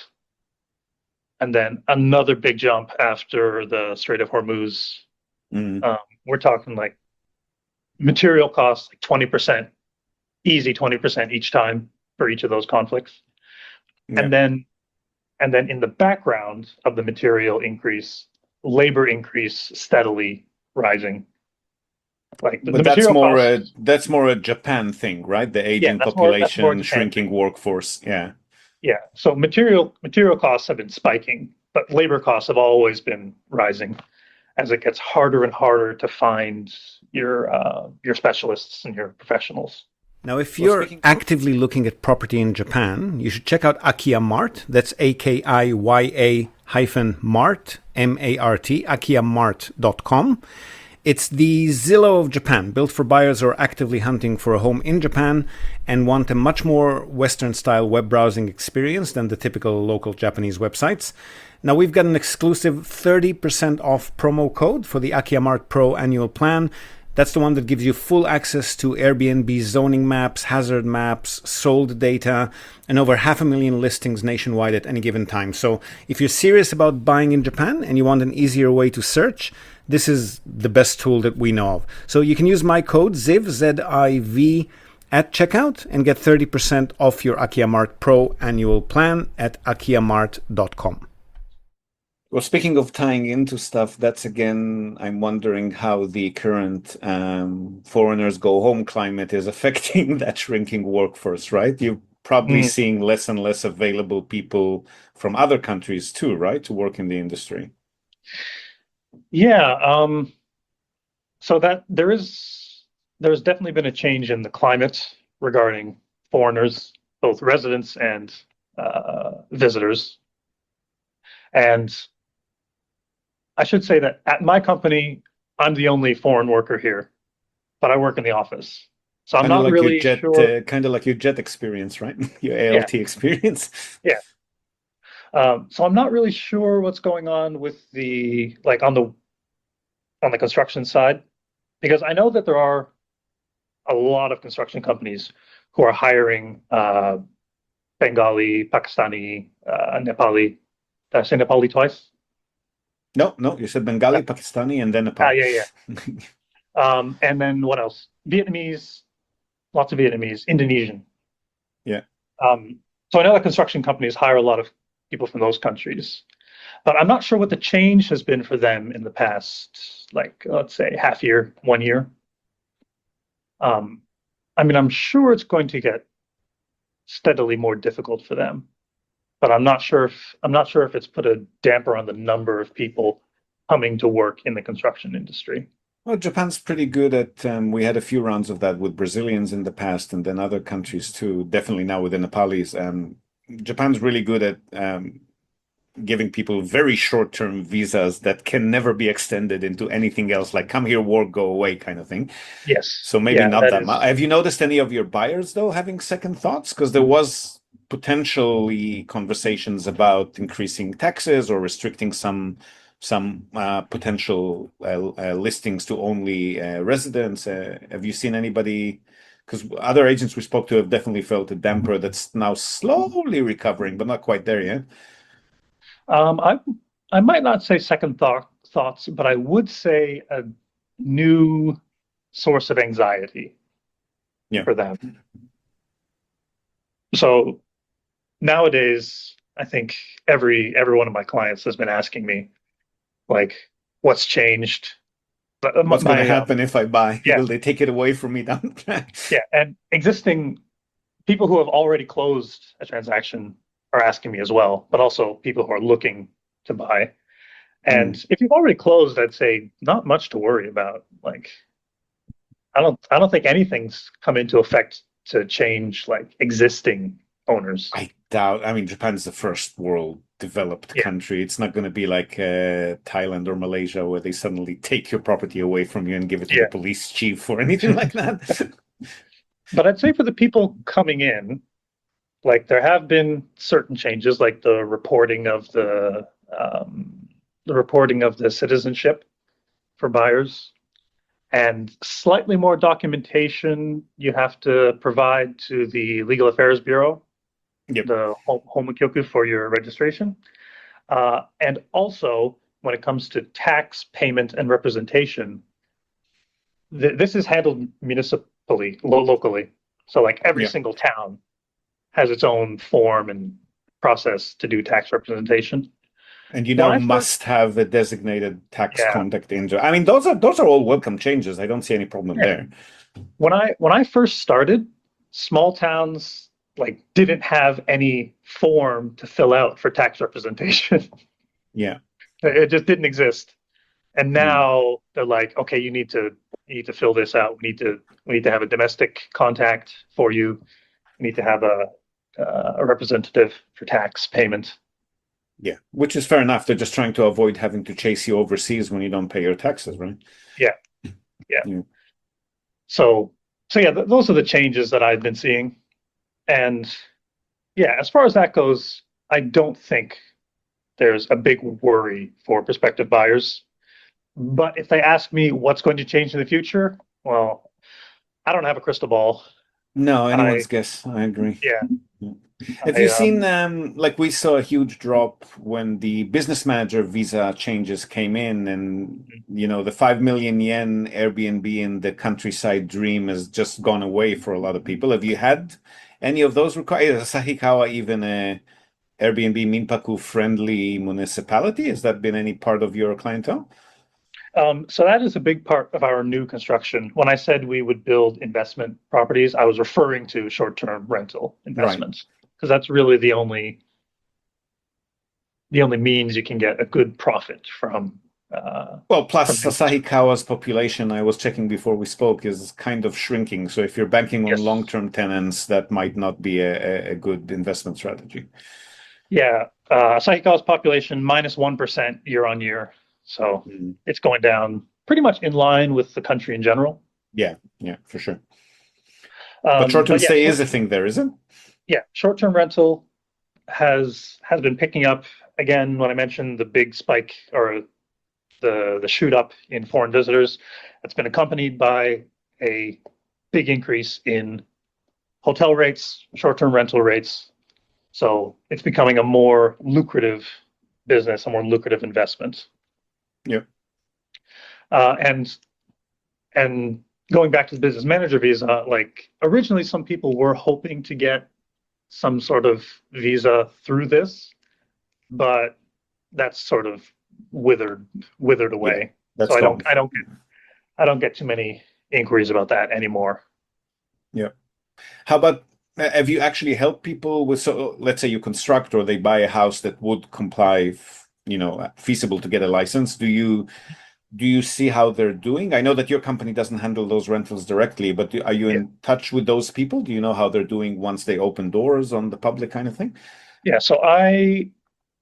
and then another big jump after the Strait of Hormuz. Mm, Um, we're talking like material costs like twenty percent, easy twenty percent each time for each of those conflicts. yeah. And then and then in the background of the material increase, labor increase steadily rising. Like the, the But that's material more a costs, that's more a Japan thing, right? The yeah, aging that's more that's more population, Japan. shrinking workforce. Yeah. Yeah. So material material costs have been spiking, but labor costs have always been rising as it gets harder and harder to find your uh, your specialists and your professionals. Now, if you're speaking- actively looking at property in Japan, you should check out Akiya Mart. That's A K I Y A hyphen Mart, M A R T, akiya mart dot com. It's the Zillow of Japan, built for buyers who are actively hunting for a home in Japan and want a much more Western-style web browsing experience than the typical local Japanese websites. Now, we've got an exclusive thirty percent off promo code for the Akiya Mart Pro annual plan. That's the one that gives you full access to Airbnb zoning maps, hazard maps, sold data, and over half a million listings nationwide at any given time. So if you're serious about buying in Japan and you want an easier way to search, this is the best tool that we know of. So you can use my code ZIV, Z I V, at checkout and get thirty percent off your Akiya Mart Pro annual plan at akiya mart dot com. Well, speaking of tying into stuff, that's again, I'm wondering how the current um, foreigners go home climate is affecting that shrinking workforce, right? You're probably mm. seeing less and less available people from other countries too, right, to work in the industry. Yeah. Um, so that there is, there's definitely been a change in the climate regarding foreigners, both residents and uh, visitors. And I should say that at my company, I'm the only foreign worker here, but I work in the office. So I'm kinda not like really your jet, sure. Uh, kind of like your jet experience, right? Your A L T yeah. experience. Yeah. Um, so I'm not really sure what's going on with the, like on the, on the construction side, because I know that there are a lot of construction companies who are hiring uh, Bengali, Pakistani, uh, Nepali. Did I say Nepali twice? No, no, you said Bengali, yeah. Pakistani, and then Nepal. Ah, yeah, yeah. um, and then what else? Vietnamese, lots of Vietnamese, Indonesian. Yeah. Um, so I know that construction companies hire a lot of people from those countries, but I'm not sure what the change has been for them in the past, like, let's say half year, one year. Um, I mean, I'm sure it's going to get steadily more difficult for them. But I'm not sure if I'm not sure if it's put a damper on the number of people coming to work in the construction industry. Well, Japan's pretty good at. Um, we had a few rounds of that with Brazilians in the past, and then other countries too. Definitely now with the Nepalis. Um, Japan's really good at um, giving people very short-term visas that can never be extended into anything else, like come here, work, go away, kind of thing. Yes. So maybe yeah, not that that is... much. Have you noticed any of your buyers though having second thoughts? Because there was potentially conversations about increasing taxes or restricting some some uh, potential uh, uh, listings to only uh, residents. Uh, have you seen anybody? Because other agents we spoke to have definitely felt a damper that's now slowly recovering, but not quite there yet. Um, I I might not say second thought thoughts, but I would say a new source of anxiety yeah. for them. So nowadays, I think every every one of my clients has been asking me, like, what's changed? What's going to happen um, if I buy? Yeah. Will they take it away from me down the track? Yeah, and existing people who have already closed a transaction are asking me as well, but also people who are looking to buy. And mm. if you've already closed, I'd say not much to worry about. Like, I don't I don't think anything's come into effect to change like existing owners. I doubt. I mean, Japan's the first world developed yeah. country. It's not going to be like uh, Thailand or Malaysia where they suddenly take your property away from you and give it to yeah. the police chief or anything like that. But I'd say for the people coming in, Like there have been certain changes, like the reporting of the um, the reporting of the citizenship for buyers, and slightly more documentation you have to provide to the Legal Affairs Bureau, Yep. the Home Homokyoku, for your registration. Uh, and also, when it comes to tax payment and representation, th this is handled municipally, lo locally. So, like every Yeah. single town has its own form and process to do tax representation. And you When now I first, must have a designated tax yeah, contact in. I mean, those are those are all welcome changes. I don't see any problem yeah. there. When I when I first started, small towns like didn't have any form to fill out for tax representation. Yeah. It just didn't exist. And Mm. now they're like, okay, you need to you need to fill this out. We need to we need to have a domestic contact for you. We need to have a uh, a representative for tax payment. Yeah, which is fair enough. They're just trying to avoid having to chase you overseas when you don't pay your taxes, right? Yeah, yeah. Yeah. So so yeah, th those are the changes that I've been seeing. And yeah, as far as that goes, I don't think there's a big worry for prospective buyers. But if they ask me what's going to change in the future, well, I don't have a crystal ball. No, anyone's I guess. I agree. yeah, Yeah. Have I you seen, um um, like we saw a huge drop when the business manager visa changes came in, and you know the five million yen Airbnb in the countryside dream has just gone away for a lot of people. Have you had any of those require Asahikawa even a Airbnb Minpaku friendly municipality? Has that been any part of your clientele? um so that is a big part of our new construction. When I said we would build investment properties, I was referring to short-term rental Right. investments because that's really the only the only means you can get a good profit from uh Well, from plus new construction. Asahikawa's population, I was checking before we spoke, is kind of shrinking. So if you're banking on Yes. long-term tenants, that might not be a, a a good investment strategy. Yeah, uh, Sahikawa's population minus one percent year on year, so Mm. it's going down pretty much in line with the country in general. Yeah, yeah, for sure. But Um, short-term but yeah, stay is short a thing there, isn't yeah, short-term rental has has been picking up again. When I mentioned the big spike or the the shoot up in foreign visitors, it's been accompanied by a big increase in hotel rates, short-term rental rates. So it's becoming a more lucrative business, a more lucrative investment. it? Yep. Uh, and and going back to the business manager visa, like originally some people were hoping to get some sort of visa through this, but that's sort of withered withered Yeah, away. So that's I don't gone. I don't get I don't get too many inquiries about that anymore. Yeah. How about uh, have you actually helped people with, so let's say you construct or they buy a house that would comply, f- you know, feasible to get a license. Do you do you see how they're doing? I know that your company doesn't handle those rentals directly, but do, are you Yeah, in touch with those people? Do you know how they're doing once they open doors on the public kind of thing? yeah. So I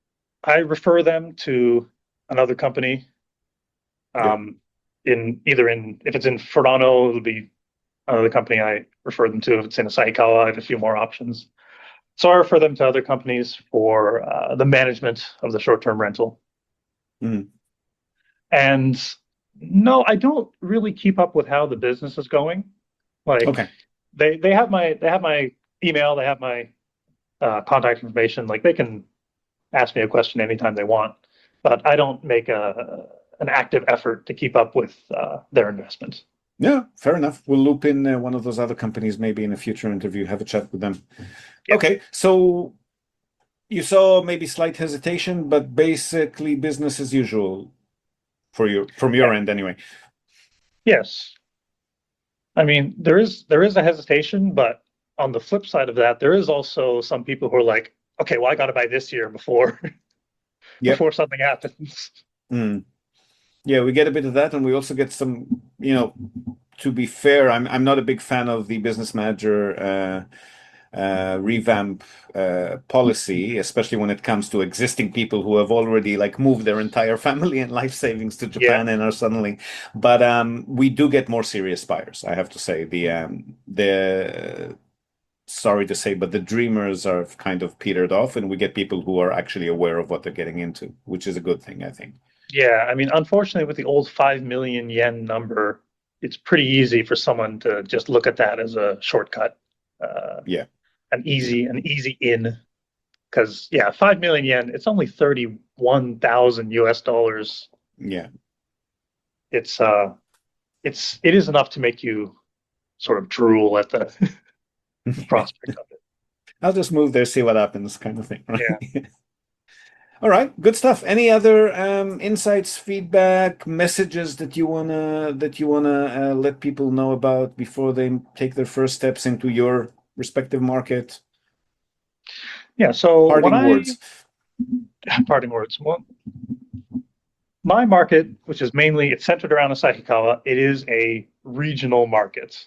I refer them to another company. Yep. Um, in either in if it's in Furano, it'll be another company I refer them to. If it's in Asaikawa, I have a few more options. So I refer them to other companies for uh, the management of the short-term rental. Mm. And no, I don't really keep up with how the business is going. Like Okay. they they have my they have my email, they have my uh, contact information. Like they can ask me a question anytime they want, but I don't make a an active effort to keep up with uh, their investments. Yeah, fair enough. We'll loop in uh, one of those other companies maybe in a future interview, have a chat with them. Yeah. Okay, so you saw maybe slight hesitation, but basically business as usual for you from Yeah. your end anyway. Yes. I mean, there is there is a hesitation, but on the flip side of that, there is also some people who are like, okay, well, I got to buy this year before Yep. before something happens. Mm. Yeah, we get a bit of that, and we also get some, you know, to be fair, I'm I'm not a big fan of the business manager uh, uh, revamp uh, policy, especially when it comes to existing people who have already like moved their entire family and life savings to Yeah, Japan and are suddenly. But um, we do get more serious buyers, I have to say. The um, the sorry to say, but the dreamers are kind of petered off, and we get people who are actually aware of what they're getting into, which is a good thing, I think. Yeah, I mean, unfortunately, with the old five million yen number, it's pretty easy for someone to just look at that as a shortcut, uh, Yeah. an easy, an easy in. Because yeah, five million yen, it's only thirty-one thousand U S dollars. Yeah. It's uh, it's it is enough to make you sort of drool at the prospect of it. I'll just move there, see what happens, kind of thing, right? Yeah. All right, good stuff. Any other um, insights, feedback, messages that you wanna that you wanna uh, let people know about before they take their first steps into your respective market? Yeah. So Parting when I words. parting words. Well, my market, which is mainly it's centered around Asahikawa, it is a regional market.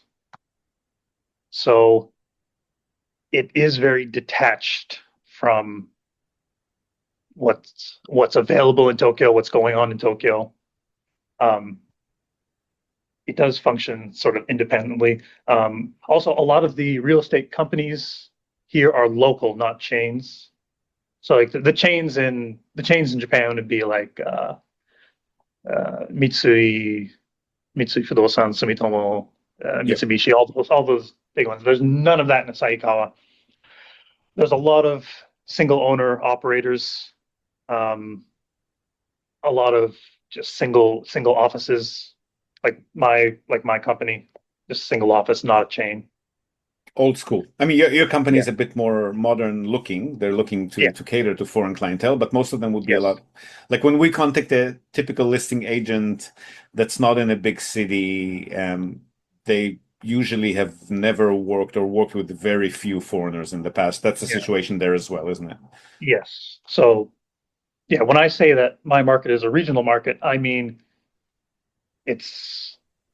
So it is very detached from what's what's available in Tokyo, what's going on in Tokyo. Um, it does function sort of independently. Um, also, a lot of the real estate companies here are local, not chains. So like the, the chains in the chains in Japan would be like uh, uh, Mitsui, Mitsui Fudosan, Sumitomo, uh, Yep. Mitsubishi, all those all those big ones. There's none of that in Asahikawa. There's a lot of single owner operators, um, a lot of just single single offices, like my like my company, just single office, not a chain. Old school. I mean, your, your company Yeah. is a bit more modern looking. They're looking to, Yeah. to cater to foreign clientele, but most of them would be a Yes. lot. Like when we contact a typical listing agent that's not in a big city, um, they usually have never worked or worked with very few foreigners in the past. That's the Yeah. situation there as well, isn't it? Yes. So yeah, when I say that my market is a regional market, I mean it's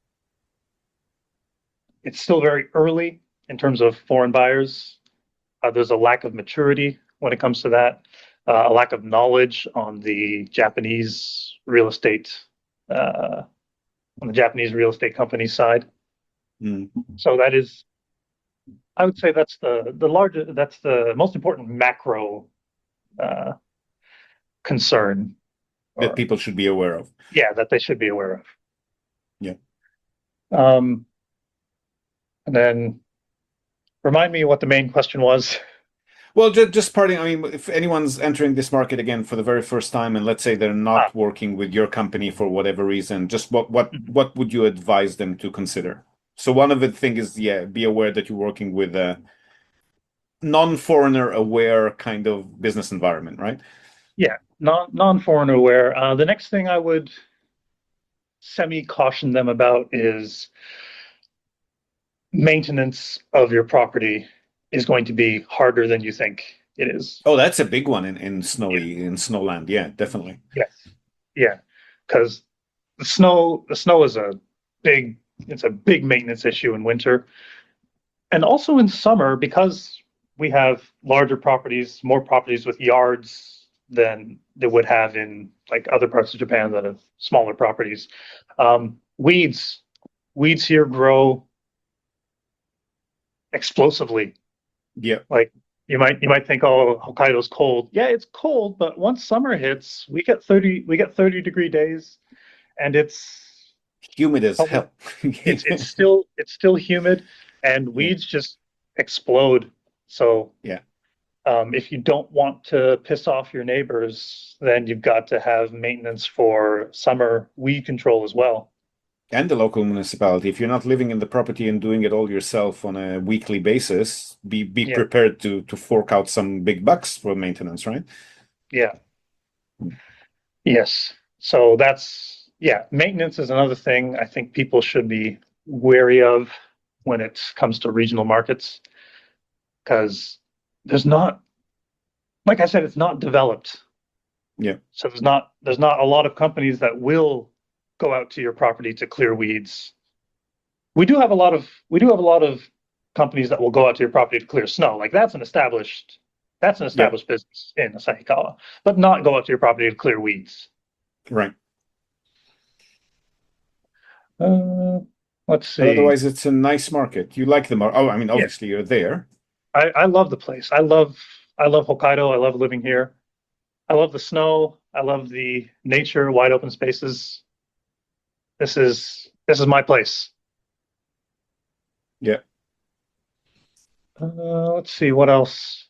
it's still very early in terms of foreign buyers. Uh, there's a lack of maturity when it comes to that, uh, a lack of knowledge on the Japanese real estate, uh, on the Japanese real estate company side. Mm. So that is, I would say that's the the largest, that's the most important macro uh, concern, That or people should be aware of. yeah, that they should be aware of. Yeah. Um, and then remind me what the main question was. Well, just, just parting. I mean, if anyone's entering this market again for the very first time, and let's say they're not Ah, working with your company for whatever reason, just what what mhm. what would you advise them to consider? So one of the things is, yeah, be aware that you're working with a non-foreigner aware kind of business environment, right? Yeah, non non-foreigner aware. Uh, the next thing I would semi caution them about is maintenance of your property is going to be harder than you think it is. Oh, that's a big one in in Yeah. snowy in snowland. Yeah, definitely. Yes. Yeah. Because the snow, the snow is a big, it's a big maintenance issue in winter, and also in summer because we have larger properties, more properties with yards than they would have in like other parts of Japan that have smaller properties. Um, weeds, weeds here grow explosively. Yeah. Like you might you might think, oh, Hokkaido's cold. Yeah, it's cold, but once summer hits, we get thirty we get thirty degree days, and it's Humid as almost hell. it's it's still it's still humid, and Yeah. weeds just explode. So Yeah. um, if you don't want to piss off your neighbors, then you've got to have maintenance for summer weed control as well. And the local municipality. If you're not living in the property and doing it all yourself on a weekly basis, be be Yeah, prepared to to fork out some big bucks for maintenance, right? yeah, yes. So that's yeah, maintenance is another thing I think people should be wary of when it comes to regional markets because there's not, like I said, it's not developed. Yeah. So there's not there's not a lot of companies that will go out to your property to clear weeds. We do have a lot of we do have a lot of companies that will go out to your property to clear snow. Like that's an established that's an Yeah. established business in Asahikawa, but not go out to your property to clear weeds. Right. Uh, let's But see. otherwise, it's a nice market. You like the market. Oh, I mean, Yeah, obviously you're there. I, I love the place. I love I love Hokkaido. I love living here. I love the snow. I love the nature, wide open spaces. This is this is my place. Yeah. Uh, let's see what else.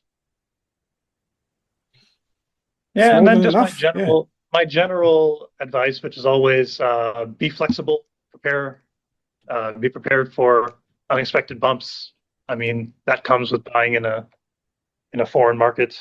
Yeah, It's and more then than just my enough. Yeah. general my general advice, which is always uh, be flexible, prepare, uh, be prepared for unexpected bumps. I mean, that comes with buying in a in a foreign market.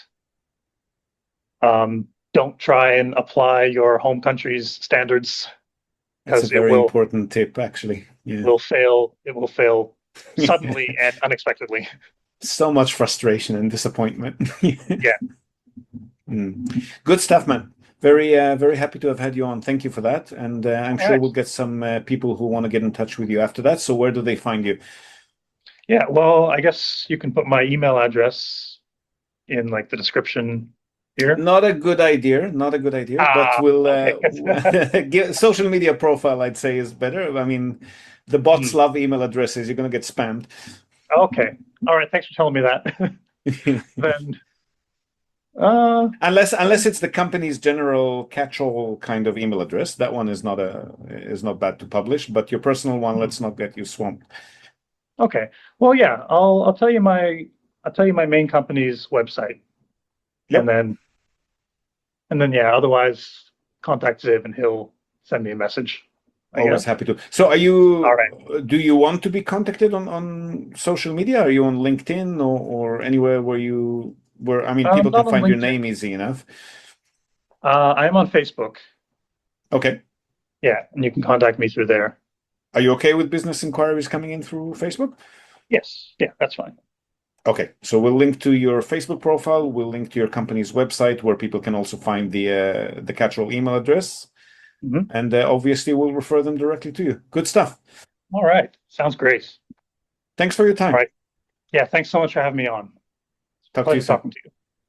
Um, don't try and apply your home country's standards That's a because it very will important tip, actually. Yeah. will fail. It will fail suddenly and unexpectedly. So much frustration and disappointment. Yeah. Mm. Good stuff, man. Very, uh, very happy to have had you on. Thank you for that. And uh, I'm sure Alright. we'll get some uh, people who want to get in touch with you after that. So where do they find you? Yeah, well, I guess you can put my email address in like the description here. Not a good idea. Not a good idea. Ah, but we'll okay. uh, give, social media profile, I'd say, is better. I mean, the bots Hmm. love email addresses. You're going to get spammed. Okay. All right. Thanks for telling me that. Then, uh, Unless unless it's the company's general catch-all kind of email address, that one is not a is not bad to publish. But your personal one, let's not get you swamped. okay. Well, yeah, I'll I'll tell you my I'll tell you my main company's website, Yep. and then and then yeah. Otherwise, contact Ziv and he'll send me a message. I Always guess. happy to. So, are you? All right. Do you want to be contacted on on social media? Are you on LinkedIn or or anywhere where you where I mean, Um, people not can on find your LinkedIn. name easy enough. Uh, I'm on Facebook. Okay. Yeah, and you can contact me through there. Are you okay with business inquiries coming in through Facebook? Yes. Yeah, that's fine. Okay, so we'll link to your Facebook profile. We'll link to your company's website where people can also find the uh, the catch-all email address, Mhm. and uh, obviously we'll refer them directly to you. Good stuff. All right. Sounds great. Thanks for your time. All right. Yeah, thanks so much for having me on. Talk to you Pleasure soon. talking to you.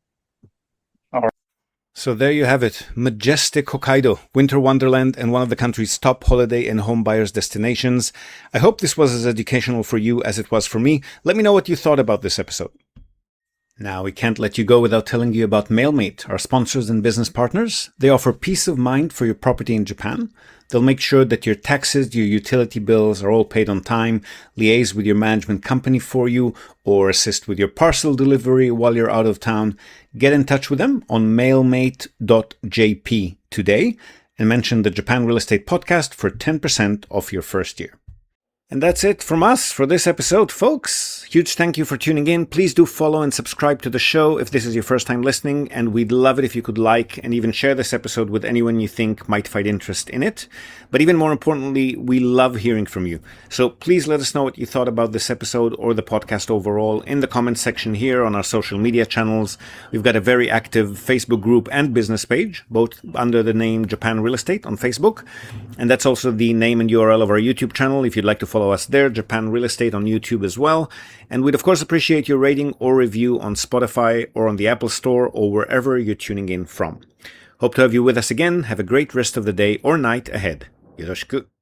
So there you have it. Majestic Hokkaido, winter wonderland and one of the country's top holiday and home buyers destinations. I hope this was as educational for you as it was for me. Let me know what you thought about this episode. Now, we can't let you go without telling you about MailMate, our sponsors and business partners. They offer peace of mind for your property in Japan. They'll make sure that your taxes, your utility bills are all paid on time, liaise with your management company for you, or assist with your parcel delivery while you're out of town. Get in touch with them on mailmate dot j p today and mention the Japan Real Estate Podcast for ten percent off your first year. And that's it from us for this episode, folks. Huge thank you for tuning in. Please do follow and subscribe to the show if this is your first time listening, and we'd love it if you could like and even share this episode with anyone you think might find interest in it. But even more importantly, we love hearing from you. So please let us know what you thought about this episode or the podcast overall in the comments section here on our social media channels. We've got a very active Facebook group and business page, both under the name Japan Real Estate on Facebook. And that's also the name and U R L of our YouTube channel if you'd like to follow us there, Japan Real Estate on YouTube as well. And we'd of course appreciate your rating or review on Spotify or on the Apple Store or wherever you're tuning in from. Hope to have you with us again. Have a great rest of the day or night ahead. Yoroshiku.